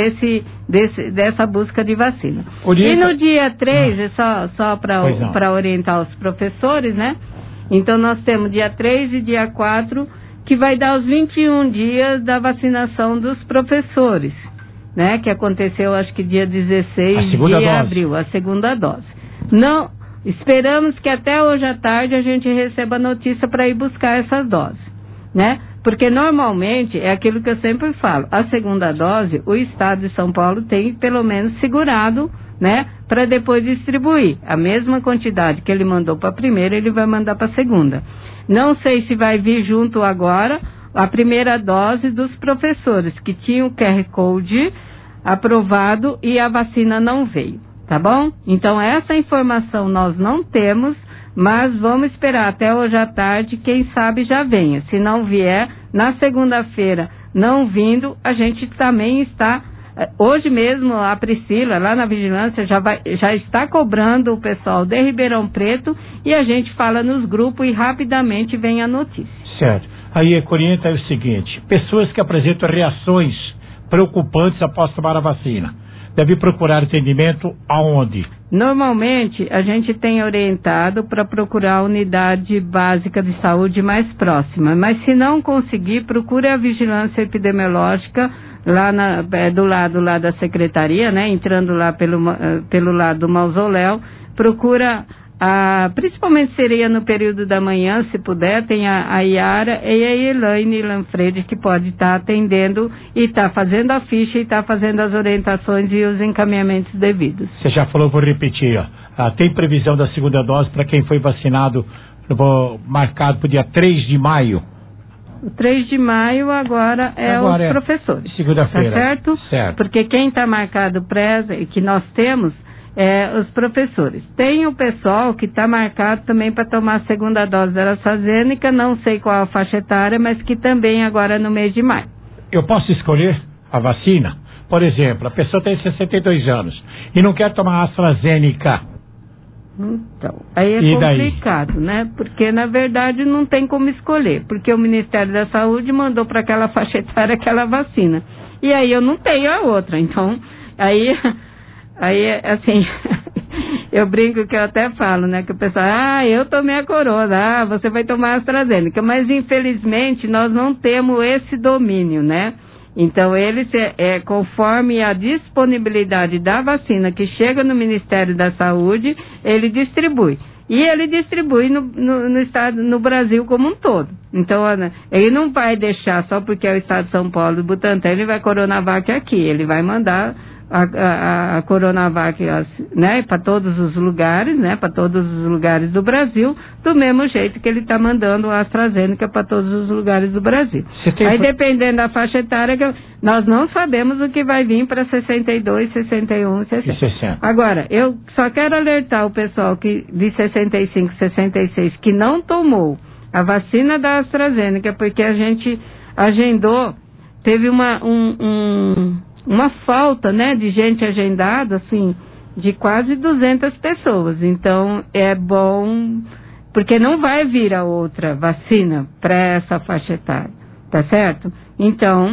dessa busca de vacina. E no dia 3, só para orientar os professores, né? Então nós temos dia 3 e dia 4, que vai dar os 21 dias da vacinação dos professores, né? Que aconteceu acho que dia 16 de abril, a segunda dose. Não, esperamos que até hoje à tarde a gente receba a notícia para ir buscar essas doses, né? Porque normalmente, é aquilo que eu sempre falo, a segunda dose, o Estado de São Paulo tem pelo menos segurado, né, para depois distribuir. A mesma quantidade que ele mandou para a primeira, ele vai mandar para a segunda. Não sei se vai vir junto agora a primeira dose dos professores, que tinham o QR Code aprovado e a vacina não veio, tá bom? Então, essa informação nós não temos, mas vamos esperar até hoje à tarde, quem sabe já venha. Se não vier, na segunda-feira não vindo, a gente também está, hoje mesmo a Priscila lá na Vigilância já está cobrando o pessoal de Ribeirão Preto e a gente fala nos grupos e rapidamente vem a notícia. Certo. Aí orienta é o seguinte, pessoas que apresentam reações preocupantes após tomar a vacina, deve procurar atendimento aonde? Normalmente, a gente tem orientado para procurar a unidade básica de saúde mais próxima, mas se não conseguir, procure a vigilância epidemiológica lá do lado lá da secretaria, né? Entrando lá pelo lado do mausoléu, procura, principalmente seria no período da manhã, se puder, tem a Yara e a Elaine Lanfredi que pode estar atendendo e está fazendo a ficha e está fazendo as orientações e os encaminhamentos devidos. Você já falou, vou repetir, tem previsão da segunda dose para quem foi vacinado, marcado para o dia 3 de maio? O 3 de maio agora os professores. Segunda-feira. Tá certo? Certo. Porque quem está marcado que nós temos os professores. Tem o pessoal que está marcado também para tomar a segunda dose da AstraZeneca, não sei qual a faixa etária, mas que também agora no mês de maio. Eu posso escolher a vacina? Por exemplo, a pessoa tem 62 anos e não quer tomar a AstraZeneca. Então, aí é E daí? complicado, né? Porque, na verdade, não tem como escolher. Porque o Ministério da Saúde mandou para aquela faixa etária aquela vacina. E aí eu não tenho a outra. Então, aí assim, eu brinco que eu até falo, né? Que o pessoal, eu tomei a corona, você vai tomar a AstraZeneca. Mas, infelizmente, nós não temos esse domínio, né? Então, ele, conforme a disponibilidade da vacina que chega no Ministério da Saúde, ele distribui. E ele distribui no estado, no Brasil como um todo. Então, ele não vai deixar só porque é o estado de São Paulo, Butantan, ele vai Coronavac aqui. Ele vai mandar a Coronavac, né, para todos os lugares, né, para todos os lugares do Brasil, do mesmo jeito que ele está mandando a AstraZeneca para todos os lugares do Brasil. Aí, dependendo da faixa etária, nós não sabemos o que vai vir para 62, 61, 60. Agora, eu só quero alertar o pessoal que de 65, 66 que não tomou a vacina da AstraZeneca, porque a gente agendou, teve uma falta, né, de gente agendada, assim, de quase 200 pessoas. Então, é bom, porque não vai vir a outra vacina para essa faixa etária, tá certo? Então,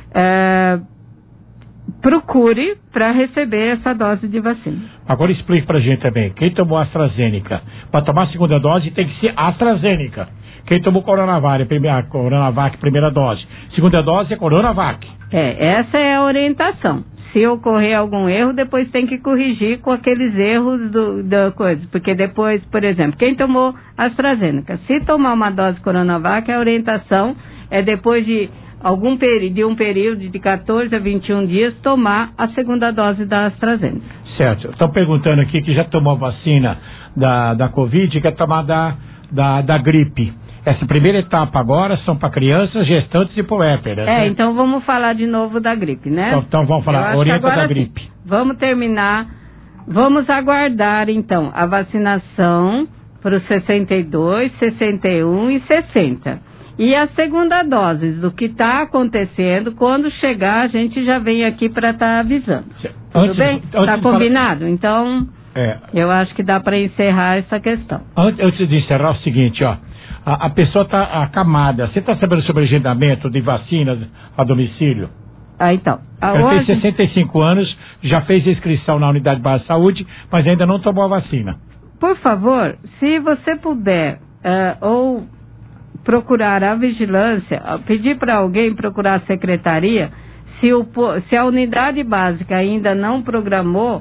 procure para receber essa dose de vacina. Agora explique pra gente também, quem tomou AstraZeneca, para tomar a segunda dose tem que ser AstraZeneca. Quem tomou Coronavac, primeira dose, segunda dose é Coronavac. Essa é a orientação. Se ocorrer algum erro, depois tem que corrigir com aqueles erros da coisa. Porque depois, por exemplo, quem tomou AstraZeneca, se tomar uma dose Coronavac, a orientação é depois de um período de 14 a 21 dias, tomar a segunda dose da AstraZeneca. Certo. Estão perguntando aqui que já tomou a vacina da Covid, que é tomar da gripe. Essa primeira etapa agora são para crianças, gestantes e puérperas. Né? Então vamos falar de novo da gripe, né? Então vamos falar, orienta da gripe. Sim, vamos terminar, vamos aguardar então a vacinação para os 62, 61 e 60. E a segunda dose do que está acontecendo, quando chegar a gente já vem aqui para estar avisando. Tudo bem? Está combinado? Então, eu acho que dá para encerrar essa questão. Antes de encerrar, o seguinte, ó. A pessoa está acamada. Você está sabendo sobre agendamento de vacinas a domicílio? Então. Ele tem 65 anos, já fez a inscrição na Unidade Básica de Saúde, mas ainda não tomou a vacina. Por favor, se você puder, ou procurar a vigilância, pedir para alguém procurar a secretaria, se a Unidade Básica ainda não programou,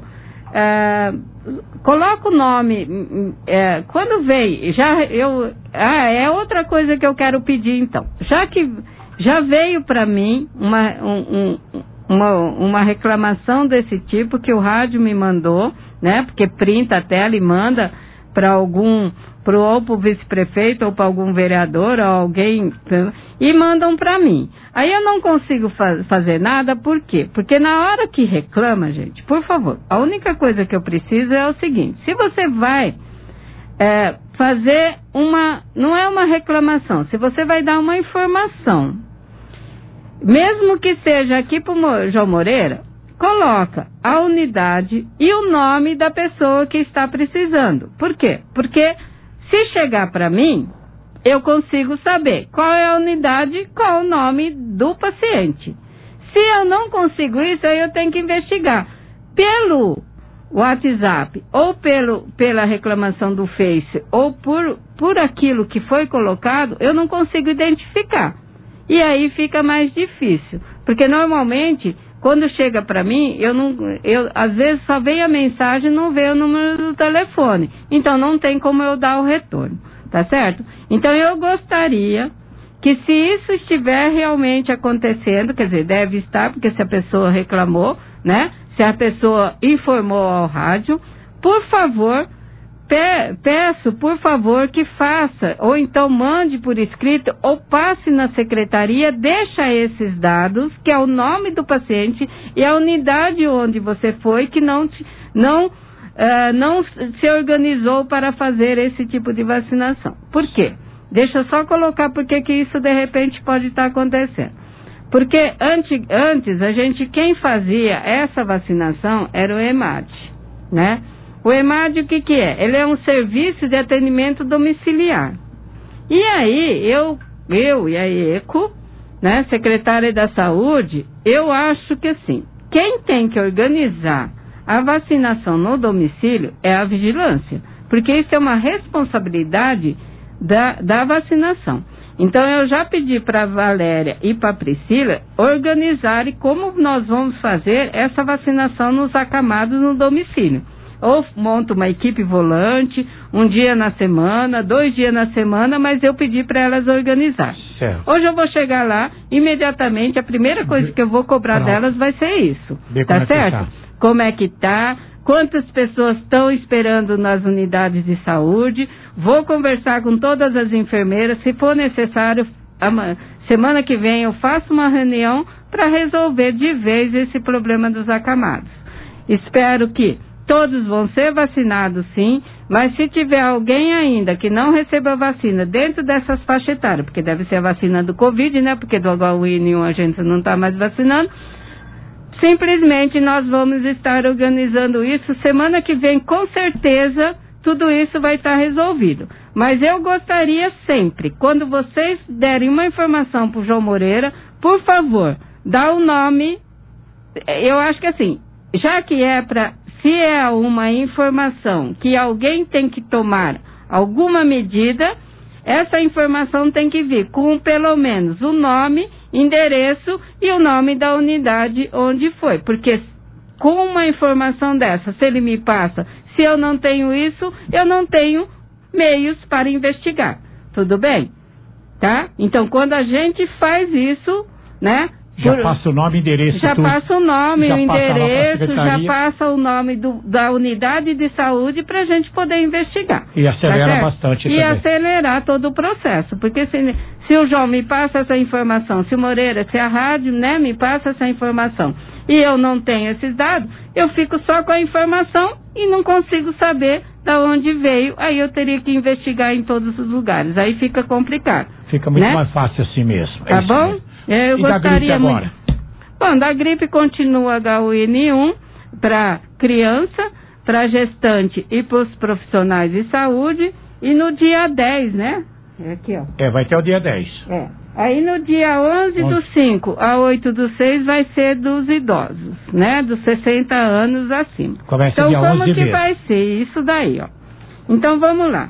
coloca o nome, quando vem, é outra coisa que eu quero pedir então, já que já veio para mim uma reclamação desse tipo que o rádio me mandou, né, porque printa a tela e manda para ou para o vice-prefeito ou para algum vereador ou alguém, e mandam para mim. Aí eu não consigo fazer nada, por quê? Porque na hora que reclama, gente, por favor, a única coisa que eu preciso é o seguinte: se você vai fazer não é uma reclamação, se você vai dar uma informação, mesmo que seja aqui para o João Moreira, coloca a unidade e o nome da pessoa que está precisando. Por quê? Porque se chegar para mim, eu consigo saber qual é a unidade, qual é o nome do paciente. Se eu não consigo isso, aí eu tenho que investigar. Pelo WhatsApp, ou pela reclamação do Face, ou por aquilo que foi colocado, eu não consigo identificar. E aí fica mais difícil. Porque normalmente, quando chega para mim, eu às vezes só vem a mensagem e não vê o número do telefone. Então não tem como eu dar o retorno. Tá certo? Então eu gostaria que, se isso estiver realmente acontecendo, quer dizer, deve estar, porque se a pessoa reclamou, né? Se a pessoa informou ao rádio, por favor, peço, por favor, que faça, ou então mande por escrito, ou passe na secretaria, deixa esses dados, que é o nome do paciente e a unidade onde você foi, que não se organizou para fazer esse tipo de vacinação. Por quê? Deixa eu só colocar porque que isso de repente pode estar acontecendo. Porque antes quem fazia essa vacinação era o EMAT, né? O EMAD, o que é? Ele é um serviço de atendimento domiciliar. E aí, eu e a ECO, né, secretária da Saúde, eu acho que assim, quem tem que organizar a vacinação no domicílio é a vigilância, porque isso é uma responsabilidade da vacinação. Então, eu já pedi para a Valéria e para a Priscila organizarem como nós vamos fazer essa vacinação nos acamados no domicílio. Ou monta uma equipe volante, um dia na semana, 2 dias na semana, mas eu pedi para elas organizar. Certo. Hoje eu vou chegar lá, imediatamente, a primeira coisa que eu vou cobrar delas vai ser isso. Tá certo? Como é que tá? Quantas pessoas estão esperando nas unidades de saúde? Vou conversar com todas as enfermeiras. Se for necessário, semana que vem eu faço uma reunião para resolver de vez esse problema dos acamados. Espero que todos vão ser vacinados, sim, mas se tiver alguém ainda que não receba vacina dentro dessas faixas etárias, porque deve ser a vacina do Covid, né? Porque do H1N1 a gente não está mais vacinando. Simplesmente nós vamos estar organizando isso. Semana que vem, com certeza, tudo isso vai estar resolvido. Mas eu gostaria sempre, quando vocês derem uma informação para o João Moreira, por favor, dá o nome. Eu acho que assim, já que se é uma informação que alguém tem que tomar alguma medida, essa informação tem que vir com pelo menos o nome, endereço e o nome da unidade onde foi. Porque com uma informação dessa, se ele me passa, se eu não tenho isso, eu não tenho meios para investigar. Tudo bem? Tá? Então, quando a gente faz isso, né? Já passa o nome, endereço, já tudo. Passa o nome, o endereço, já passa o nome da unidade de saúde para a gente poder investigar. E acelera bastante também. E acelerar todo o processo, porque se o João me passa essa informação, se o Moreira, se a rádio, né, me passa essa informação, e eu não tenho esses dados, eu fico só com a informação e não consigo saber de onde veio, aí eu teria que investigar em todos os lugares, aí fica complicado. Fica muito, né? mais fácil assim mesmo. Tá bom? Mesmo. Eu e gostaria da gripe agora? Bom, da gripe continua H1N1 para criança, para gestante e para os profissionais de saúde. E no dia 10, né? É aqui, ó. Vai até o dia 10. Aí no dia 11 do 5 a 8 do 6 vai ser dos idosos, né? Dos 60 anos acima. Começa então, dia 11 como que mesmo. vai ser isso daí, ó? Então, vamos lá.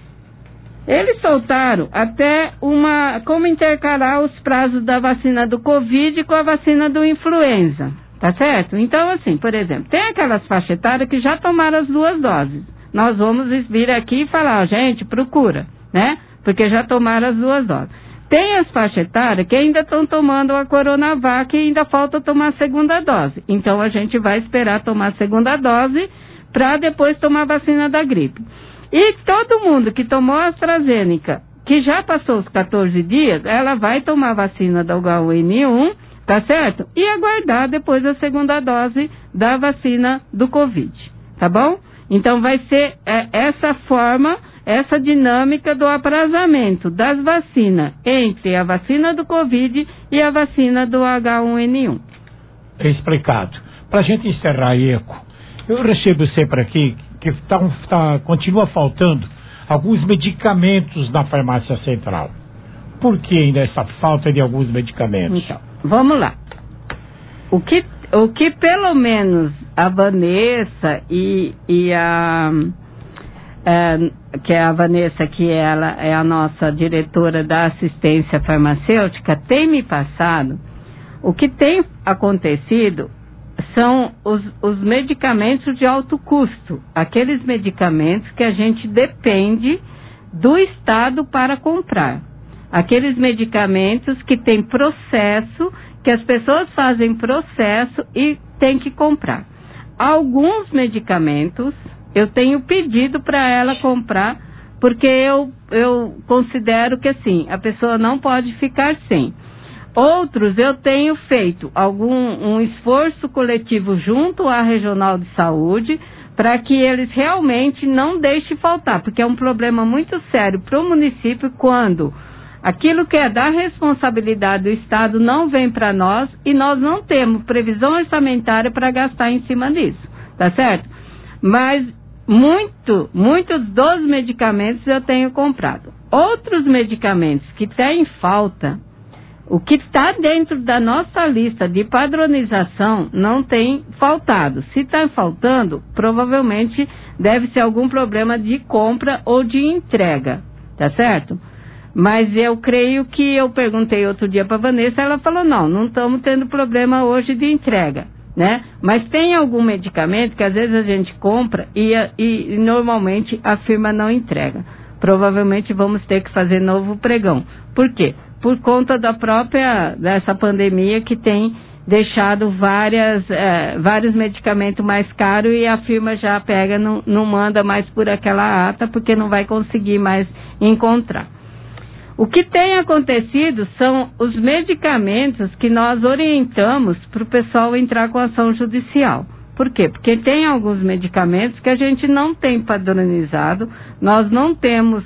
Eles soltaram até como intercalar os prazos da vacina do Covid com a vacina do influenza, tá certo? Então, assim, por exemplo, tem aquelas faixas etárias que já tomaram as 2 doses. Nós vamos vir aqui e falar, gente, procura, né? Porque já tomaram as 2 doses. Tem as faixas etárias que ainda estão tomando a Coronavac e ainda falta tomar a 2ª dose. Então, a gente vai esperar tomar a 2ª dose para depois tomar a vacina da gripe. E todo mundo que tomou a AstraZeneca, que já passou os 14 dias, ela vai tomar a vacina da H1N1, tá certo? E aguardar depois a 2ª dose da vacina do Covid, tá bom? Então vai ser essa forma, essa dinâmica do aprazamento das vacinas entre a vacina do Covid e a vacina do H1N1. É explicado. Para a gente encerrar, Eco, eu recebo sempre aqui que continua faltando alguns medicamentos na farmácia central. Por que ainda essa falta de alguns medicamentos? Então, vamos lá. O que pelo menos a Vanessa que é a Vanessa, que ela é a nossa diretora da assistência farmacêutica, tem me passado, o que tem acontecido são os medicamentos de alto custo, aqueles medicamentos que a gente depende do Estado para comprar. Aqueles medicamentos que tem processo, que as pessoas fazem processo e tem que comprar. Alguns medicamentos eu tenho pedido para ela comprar, porque eu considero que assim, a pessoa não pode ficar sem. Outros eu tenho feito um esforço coletivo junto à Regional de Saúde para que eles realmente não deixem faltar, porque é um problema muito sério para o município quando aquilo que é da responsabilidade do Estado não vem para nós e nós não temos previsão orçamentária para gastar em cima disso, tá certo? Mas muitos dos medicamentos eu tenho comprado. Outros medicamentos que têm falta, o que está dentro da nossa lista de padronização não tem faltado. Se está faltando, provavelmente deve ser algum problema de compra ou de entrega, tá certo? Mas eu creio que eu perguntei outro dia para a Vanessa, ela falou, não estamos tendo problema hoje de entrega, né? Mas tem algum medicamento que às vezes a gente compra e normalmente a firma não entrega. Provavelmente vamos ter que fazer novo pregão. Por quê? Por conta dessa pandemia que tem deixado vários medicamentos mais caros e a firma já pega, não manda mais por aquela ata porque não vai conseguir mais encontrar. O que tem acontecido são os medicamentos que nós orientamos para o pessoal entrar com ação judicial. Por quê? Porque tem alguns medicamentos que a gente não tem padronizado, nós não temos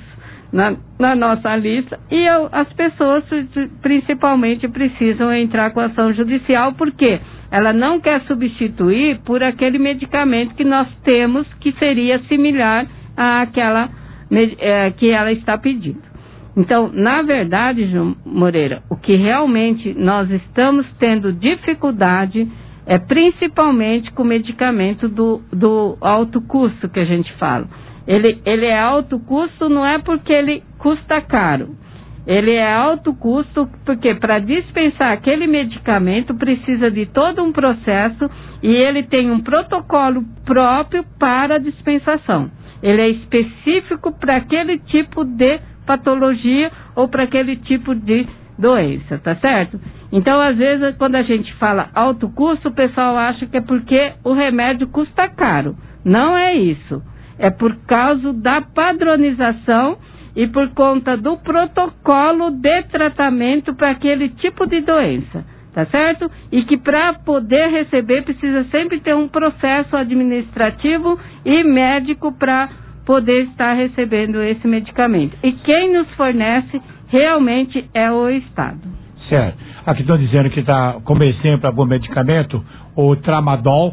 na nossa lista e as pessoas principalmente precisam entrar com ação judicial porque ela não quer substituir por aquele medicamento que nós temos que seria similar àquela que ela está pedindo. Então, na verdade, João Moreira, o que realmente nós estamos tendo dificuldade é principalmente com o medicamento do alto custo que a gente fala. Ele é alto custo não é porque ele custa caro. Ele é alto custo porque para dispensar aquele medicamento precisa de todo um processo e ele tem um protocolo próprio para a dispensação. Ele é específico para aquele tipo de patologia ou para aquele tipo de doença, tá certo? Então, às vezes, quando a gente fala alto custo, o pessoal acha que é porque o remédio custa caro. Não é isso. É por causa da padronização e por conta do protocolo de tratamento para aquele tipo de doença, tá certo? E que para poder receber precisa sempre ter um processo administrativo e médico para poder estar recebendo esse medicamento. E quem nos fornece realmente é o Estado. Certo. Aqui estão dizendo que está, como exemplo, algum medicamento, o Tramadol,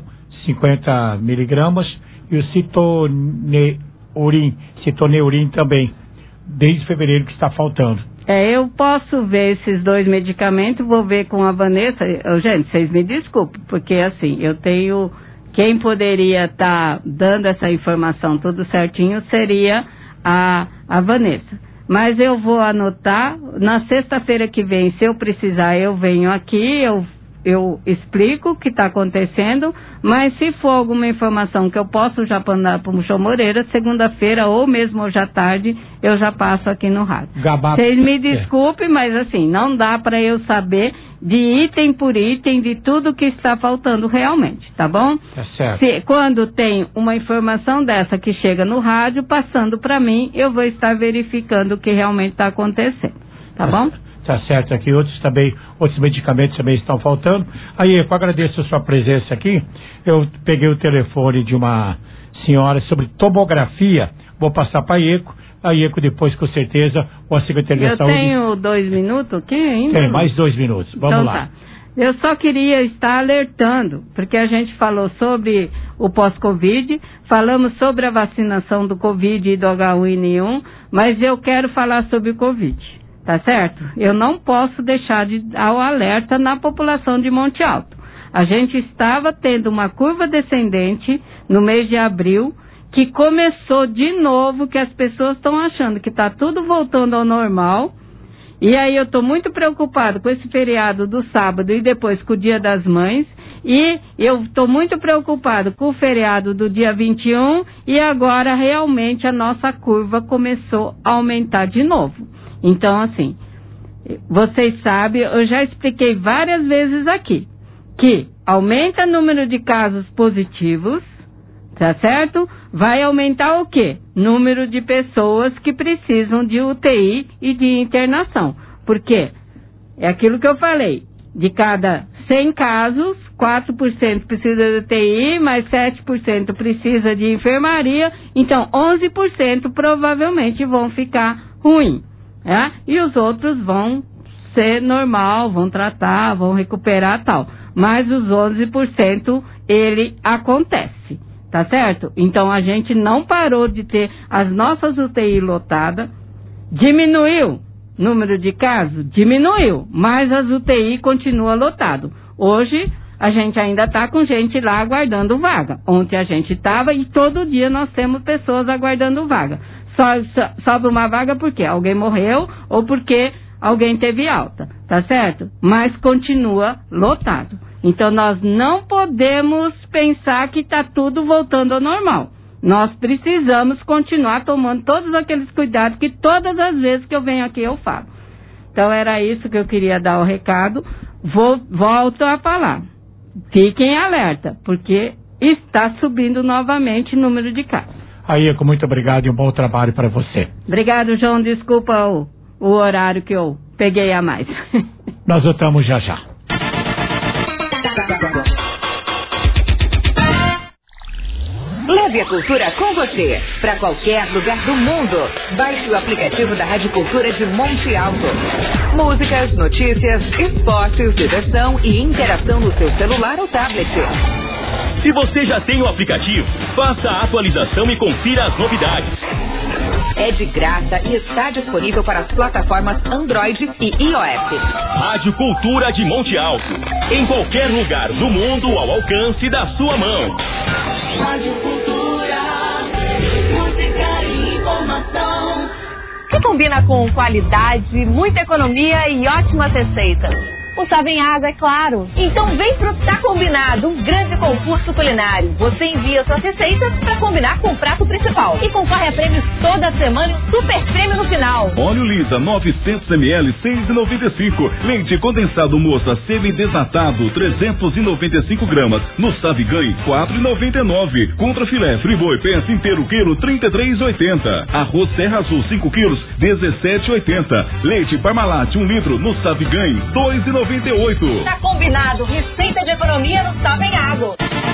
50 miligramas, e o Citoneurin também, desde fevereiro que está faltando. Eu posso ver esses dois medicamentos, vou ver com a Vanessa. Gente, vocês me desculpem, porque assim, eu tenho... Quem poderia estar dando essa informação tudo certinho seria a Vanessa. Mas eu vou anotar, na sexta-feira que vem, se eu precisar, eu venho aqui, eu explico o que está acontecendo, mas se for alguma informação que eu posso já mandar para o João Moreira, segunda-feira ou mesmo hoje à tarde, eu já passo aqui no rádio. Vocês me desculpem, mas assim, não dá para eu saber de item por item de tudo que está faltando realmente, tá bom? Tá certo. Quando tem uma informação dessa que chega no rádio, passando para mim, eu vou estar verificando o que realmente está acontecendo, tá bom? Tá certo, aqui outros medicamentos também estão faltando. Aí, eu agradeço a sua presença aqui. Eu peguei o telefone de uma senhora sobre tomografia, vou passar para a IECO depois, com certeza, o Secretaria da Saúde... Eu tenho 2 minutos aqui ainda? Tem, mais 2 minutos, vamos lá. Tá. Eu só queria estar alertando, porque a gente falou sobre o pós-Covid, falamos sobre a vacinação do Covid e do H1N1, mas eu quero falar sobre o Covid. Tá certo? Eu não posso deixar de dar o alerta na população de Monte Alto. A gente estava tendo uma curva descendente no mês de abril, que começou de novo, que as pessoas estão achando que está tudo voltando ao normal. E aí eu estou muito preocupado com esse feriado do sábado e depois com o Dia das Mães. E eu estou muito preocupado com o feriado do dia 21 e agora realmente a nossa curva começou a aumentar de novo. Então, assim, vocês sabem, eu já expliquei várias vezes aqui, que aumenta o número de casos positivos, tá certo? Vai aumentar o quê? Número de pessoas que precisam de UTI e de internação. Por quê? É aquilo que eu falei, de cada 100 casos, 4% precisa de UTI, mais 7% precisa de enfermaria, então 11% provavelmente vão ficar ruins. E os outros vão ser normal, vão tratar, vão recuperar tal. Mas os 11% ele acontece, tá certo? Então a gente não parou de ter as nossas UTI lotadas, diminuiu o número de casos, diminuiu, mas as UTI continua lotado. Hoje a gente ainda está com gente lá aguardando vaga. Ontem a gente estava e todo dia nós temos pessoas aguardando vaga. Sobe uma vaga porque alguém morreu ou porque alguém teve alta, tá certo? Mas continua lotado. Então nós não podemos pensar que está tudo voltando ao normal. Nós precisamos continuar tomando todos aqueles cuidados que todas as vezes que eu venho aqui eu falo. Então era isso que eu queria dar o recado. Volto a falar. Fiquem alerta, porque está subindo novamente o número de casos. Aieco, muito obrigado e um bom trabalho para você. Obrigado, João. Desculpa o horário que eu peguei a mais. Nós voltamos já já. Leve a cultura com você para qualquer lugar do mundo. Baixe o aplicativo da Rádio Cultura de Monte Alto. Músicas, notícias, esportes, diversão e interação no seu celular ou tablet. Se você já tem o aplicativo, faça a atualização e confira as novidades. É de graça e está disponível para as plataformas Android e iOS. Rádio Cultura de Monte Alto. Em qualquer lugar do mundo ao alcance da sua mão. Rádio Cultura, música e informação. Que combina com qualidade, muita economia e ótimas receitas. O Sabem Água, é claro. Então vem pro Tá Combinado, um grande concurso culinário. Você envia suas receitas para combinar com o prato principal. E concorre a prêmios toda semana e um super prêmio no final. Óleo Lisa 900 ml 6,95. Leite condensado moça semi-desnatado 395 gramas. No Sabe Ganhe 4,99. Contra filé friboi peça inteiro quilo 33,80. Arroz Serra Azul 5 quilos 17,80. Leite Parmalat 1 litro no Sabe Ganhe 2,98. Tá combinado, receita de economia no Sabem Água.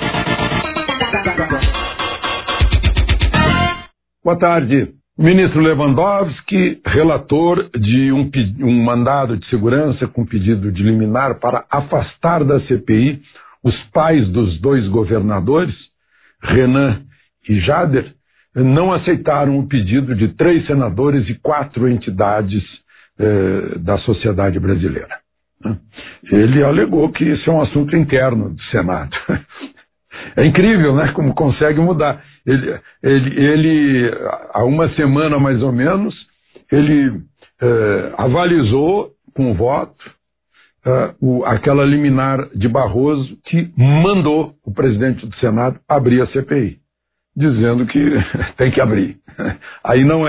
Boa tarde. O ministro Lewandowski, relator de um mandado de segurança com pedido de liminar para afastar da CPI os pais dos dois governadores, Renan e Jader, não aceitaram o pedido de 3 senadores e 4 entidades da sociedade brasileira. Ele alegou que isso é um assunto interno do Senado. É incrível, né? Como consegue mudar. Ele há uma semana mais ou menos, ele avalizou com voto aquela liminar de Barroso que mandou o presidente do Senado abrir a CPI, dizendo que tem que abrir. Aí não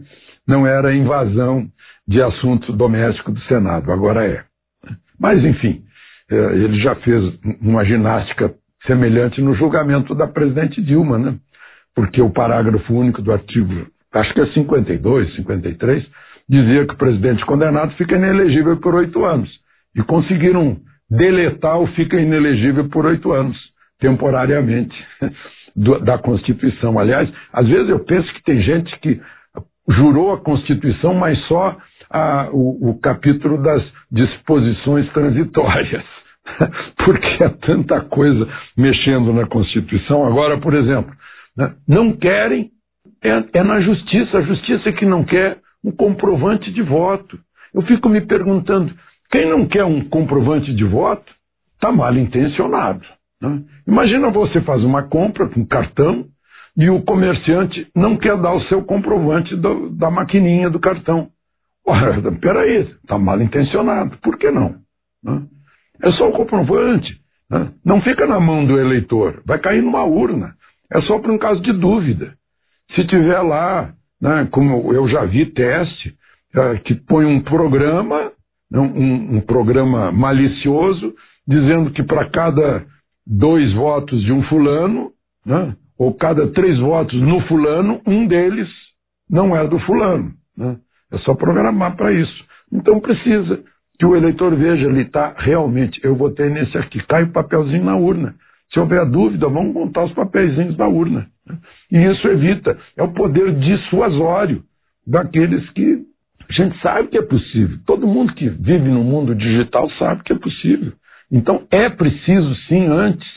era invasão de assunto doméstico do Senado, agora é. Mas, enfim, ele já fez uma ginástica semelhante no julgamento da presidente Dilma, né? Porque o parágrafo único do artigo, acho que é 52, 53, dizia que o presidente condenado fica inelegível por 8 anos. E conseguiram deletar o fica inelegível por 8 anos, temporariamente, da Constituição. Aliás, às vezes eu penso que tem gente que jurou a Constituição, mas só o capítulo das disposições transitórias, porque é tanta coisa mexendo na Constituição. Agora, por exemplo, né, não querem, é na Justiça, a Justiça que não quer um comprovante de voto. Eu fico me perguntando, quem não quer um comprovante de voto está mal intencionado. Né? Imagina você faz uma compra com cartão e o comerciante não quer dar o seu comprovante da maquininha do cartão. Ora, peraí, está mal intencionado, por que não? Né? É só o comprovante, né? Não fica na mão do eleitor, vai cair numa urna, é só por um caso de dúvida. Se tiver lá, né, como eu já vi teste, que põe um programa, um programa malicioso, dizendo que para cada 2 votos de um fulano, né, ou cada 3 votos no fulano, um deles não é do fulano, né? É só programar para isso. Então precisa que o eleitor veja, ele está realmente, eu votei nesse aqui, cai o papelzinho na urna. Se houver dúvida, vamos montar os papeizinhos na urna. E isso evita, é o poder dissuasório daqueles que a gente sabe que é possível. Todo mundo que vive no mundo digital sabe que é possível. Então é preciso sim, antes,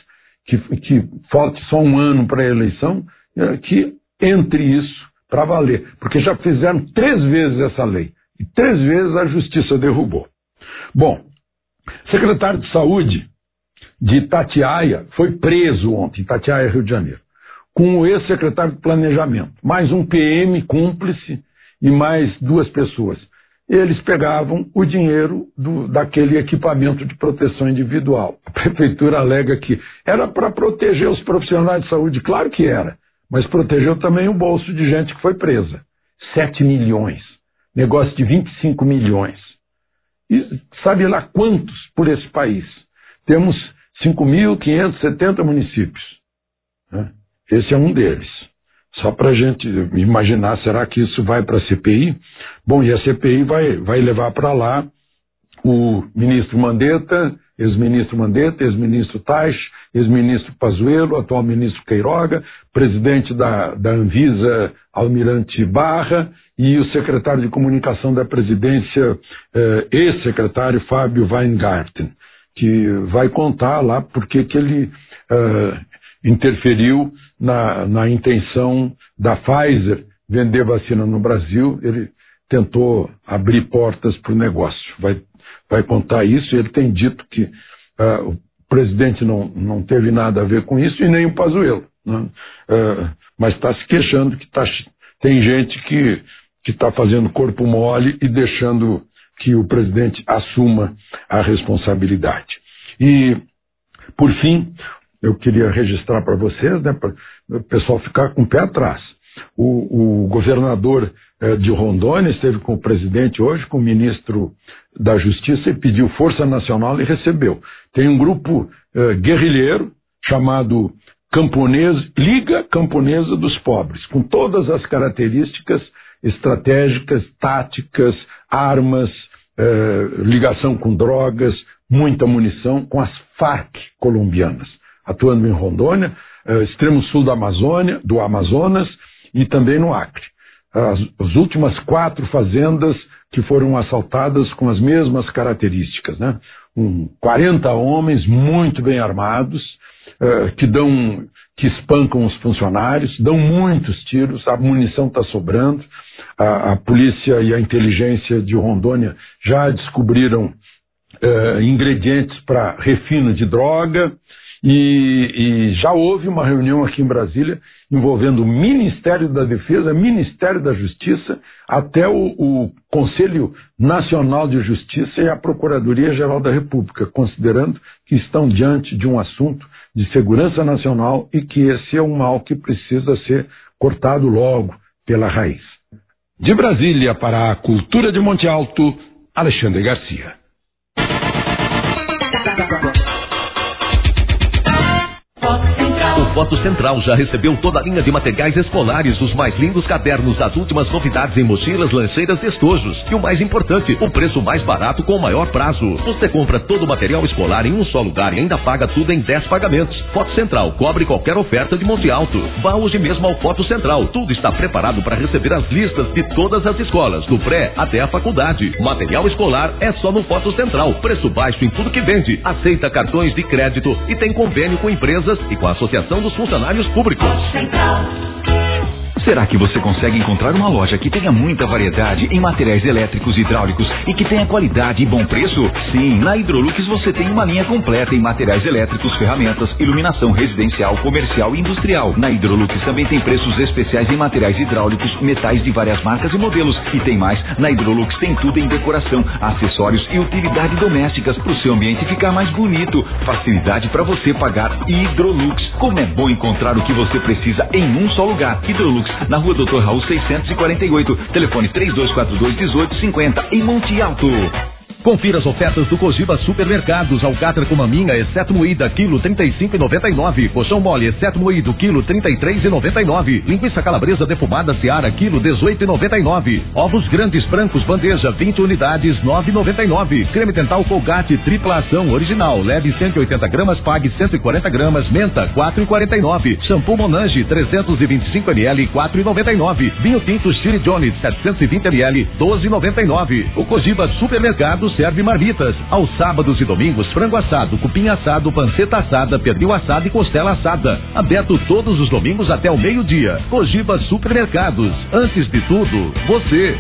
que falte só um ano para a eleição, que entre isso para valer. Porque já fizeram 3 vezes essa lei. E 3 vezes a Justiça derrubou. Bom, secretário de Saúde de Itatiaia foi preso ontem, Itatiaia, Rio de Janeiro, com o ex-secretário de Planejamento, mais um PM cúmplice e mais 2 pessoas. Eles pegavam o dinheiro daquele equipamento de proteção individual. A prefeitura alega que era para proteger os profissionais de saúde, claro que era, mas protegeu também o bolso de gente que foi presa. 7 milhões, negócio de 25 milhões. E sabe lá quantos por esse país? Temos 5.570 municípios. Né? Esse é um deles. Só para a gente imaginar, será que isso vai para a CPI? Bom, e a CPI vai levar para lá o ministro Mandetta, ex-ministro Taish, ex-ministro Pazuello, atual ministro Queiroga, presidente da Anvisa, Almirante Barra, e o secretário de comunicação da presidência, ex-secretário Fábio Weingarten, que vai contar lá porque que ele interferiu na intenção da Pfizer vender vacina no Brasil. Ele tentou abrir portas para o negócio. Vai contar isso. Ele tem dito que o presidente não teve nada a ver com isso e nem o Pazuello, né? Mas está se queixando que tem gente que está fazendo corpo mole e deixando que o presidente assuma a responsabilidade. E, por fim, eu queria registrar para vocês, né, para o pessoal ficar com o pé atrás. O governador de Rondônia esteve com o presidente hoje, com o ministro da Justiça, e pediu Força Nacional e recebeu. Tem um grupo guerrilheiro chamado Liga Camponesa dos Pobres, com todas as características estratégicas, táticas, armas, ligação com drogas, muita munição, com as Farc colombianas, atuando em Rondônia, extremo sul da Amazônia, do Amazonas e também no Acre. As últimas 4 fazendas que foram assaltadas com as mesmas características, né? 40 homens muito bem armados, que espancam os funcionários, dão muitos tiros, a munição está sobrando. A polícia e a inteligência de Rondônia já descobriram ingredientes para refino de droga e já houve uma reunião aqui em Brasília envolvendo o Ministério da Defesa, Ministério da Justiça, até o Conselho Nacional de Justiça e a Procuradoria-Geral da República, considerando que estão diante de um assunto de segurança nacional e que esse é um mal que precisa ser cortado logo pela raiz. De Brasília para a Cultura de Monte Alto, Alexandre Garcia. O Foto Central já recebeu toda a linha de materiais escolares, os mais lindos cadernos, as últimas novidades em mochilas, lancheiras e estojos. E o mais importante, o preço mais barato com o maior prazo. Você compra todo o material escolar em um só lugar e ainda paga tudo em 10 pagamentos. Foto Central cobre qualquer oferta de Monte Alto. Vá hoje mesmo ao Foto Central. Tudo está preparado para receber as listas de todas as escolas, do pré até a faculdade. Material escolar é só no Foto Central. Preço baixo em tudo que vende. Aceita cartões de crédito e tem convênio com empresas e com a Associação dos Funcionários Públicos. Será que você consegue encontrar uma loja que tenha muita variedade em materiais elétricos e hidráulicos e que tenha qualidade e bom preço? Sim, na Hidrolux você tem uma linha completa em materiais elétricos, ferramentas, iluminação residencial, comercial e industrial. Na Hidrolux também tem preços especiais em materiais hidráulicos, metais de várias marcas e modelos. E tem mais, na Hidrolux tem tudo em decoração, acessórios e utilidades domésticas para o seu ambiente ficar mais bonito. Facilidade para você pagar. Hidrolux. Como é bom encontrar o que você precisa em um só lugar. Hidrolux, na Rua Dr. Raul 648, telefone 3242-1850, em Monte Alto. Confira as ofertas do Cogiba Supermercados. Alcatra com maminha, exceto moída, quilo 35,99. Colchão mole, exceto moído, quilo 33,99. Linguiça calabresa defumada Seara, quilo 18,99. Ovos grandes brancos bandeja, 20 unidades, 9,99. Creme dental Colgate tripla ação original, leve 180 gramas, pague 140 gramas. Menta, 4,49. Shampoo Monange, 325 ml, 4,99. Vinho tinto Chile Johnny, 720 ml, 12,99. O Cogiba Supermercados serve marmitas. Aos sábados e domingos, frango assado, cupim assado, panceta assada, pernil assado e costela assada. Aberto todos os domingos até o meio-dia. Cogiba Supermercados. Antes de tudo, você.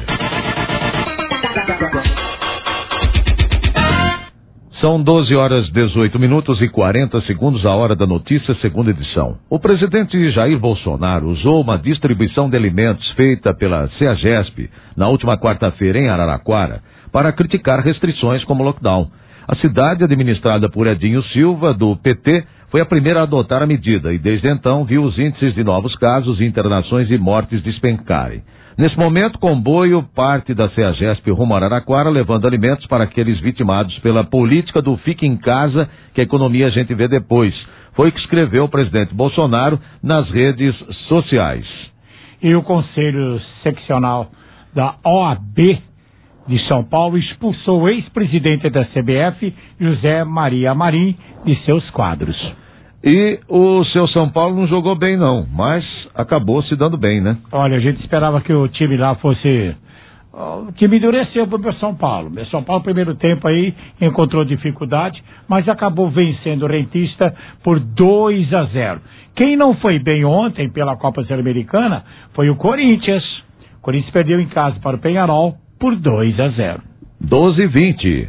São 12 horas 18 minutos e 40 segundos, a hora da notícia, segunda edição. O presidente Jair Bolsonaro usou uma distribuição de alimentos feita pela CEAGESP na última quarta-feira em Araraquara para criticar restrições como lockdown. A cidade, administrada por Edinho Silva, do PT, foi a primeira a adotar a medida e desde então viu os índices de novos casos, internações e mortes despencarem. Nesse momento, comboio parte da CEAGESP rumo a Araraquara, levando alimentos para aqueles vitimados pela política do fique em casa, que a economia a gente vê depois. Foi o que escreveu o presidente Bolsonaro nas redes sociais. E o Conselho Seccional da OAB de São Paulo expulsou o ex-presidente da CBF, José Maria Marim, de seus quadros. E o seu São Paulo não jogou bem não, mas acabou se dando bem, né? Olha, a gente esperava que o time lá fosse... O time endureceu pro meu São Paulo. Meu São Paulo, primeiro tempo aí, encontrou dificuldade, mas acabou vencendo o Rentista por 2-0. Quem não foi bem ontem pela Copa Sul-Americana foi o Corinthians. O Corinthians perdeu em casa para o Peñarol por 2-0. 12:20.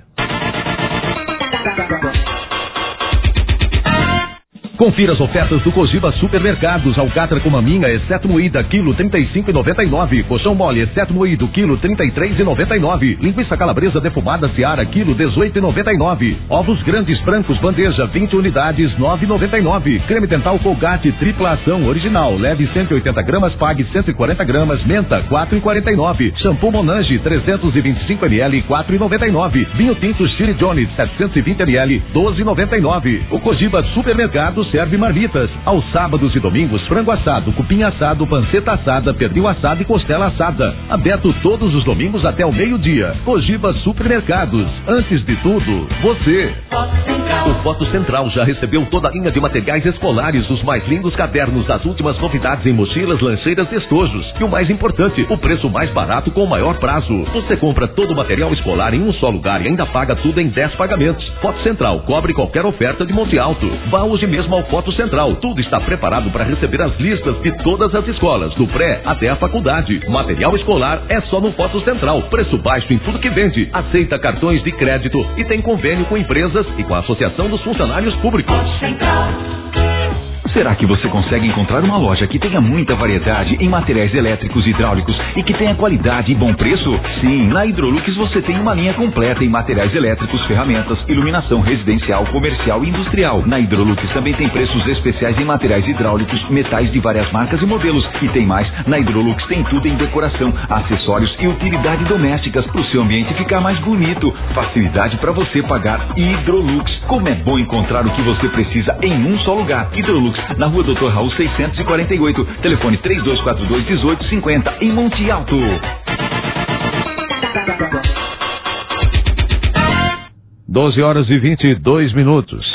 Confira as ofertas do Cogiba Supermercados. Alcatra com maminha, exceto moída, quilo 35,99. Colchão mole, exceto moído, quilo 33,99. Linguiça calabresa defumada Seara, quilo 18,99. Ovos grandes brancos, bandeja, 20 unidades, 9,99. Creme dental Colgate, tripla ação original. Leve 180 gramas, pague 140 gramas. Menta, 4,49. Shampoo Monange, 325 ml, 4,99. Vinho tinto Chile Johnny, 720 ml, 12,99. O Cogiba Supermercados serve marmitas. Aos sábados e domingos, frango assado, cupim assado, panceta assada, pernil assado e costela assada. Aberto todos os domingos até o meio-dia. Cogiba Supermercados. Antes de tudo, você. O Foto Central já recebeu toda a linha de materiais escolares, os mais lindos cadernos, as últimas novidades em mochilas, lancheiras e estojos. E o mais importante, o preço mais barato com o maior prazo. Você compra todo o material escolar em um só lugar e ainda paga tudo em 10 pagamentos. Foto Central cobre qualquer oferta de Monte Alto. Vá hoje mesmo ao Foto Central. Tudo está preparado para receber as listas de todas as escolas, do pré até a faculdade. Material escolar é só no Foto Central. Preço baixo em tudo que vende. Aceita cartões de crédito e tem convênio com empresas e com a Associação dos Funcionários Públicos. Será que você consegue encontrar uma loja que tenha muita variedade em materiais elétricos e hidráulicos e que tenha qualidade e bom preço? Sim, na Hidrolux você tem uma linha completa em materiais elétricos, ferramentas, iluminação residencial, comercial e industrial. Na Hidrolux também tem preços especiais em materiais hidráulicos, metais de várias marcas e modelos. E tem mais, na Hidrolux tem tudo em decoração, acessórios e utilidade domésticas para o seu ambiente ficar mais bonito. Facilidade para você pagar. Hidrolux. Como é bom encontrar o que você precisa em um só lugar. Hidrolux, na Rua Dr. Raul 648, telefone 3242-1850, em Monte Alto. Doze horas e 22 minutos.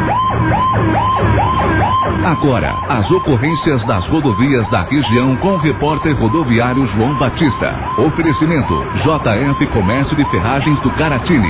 Agora, as ocorrências das rodovias da região com o repórter rodoviário João Batista. Oferecimento JF Comércio de Ferragens do Caratini.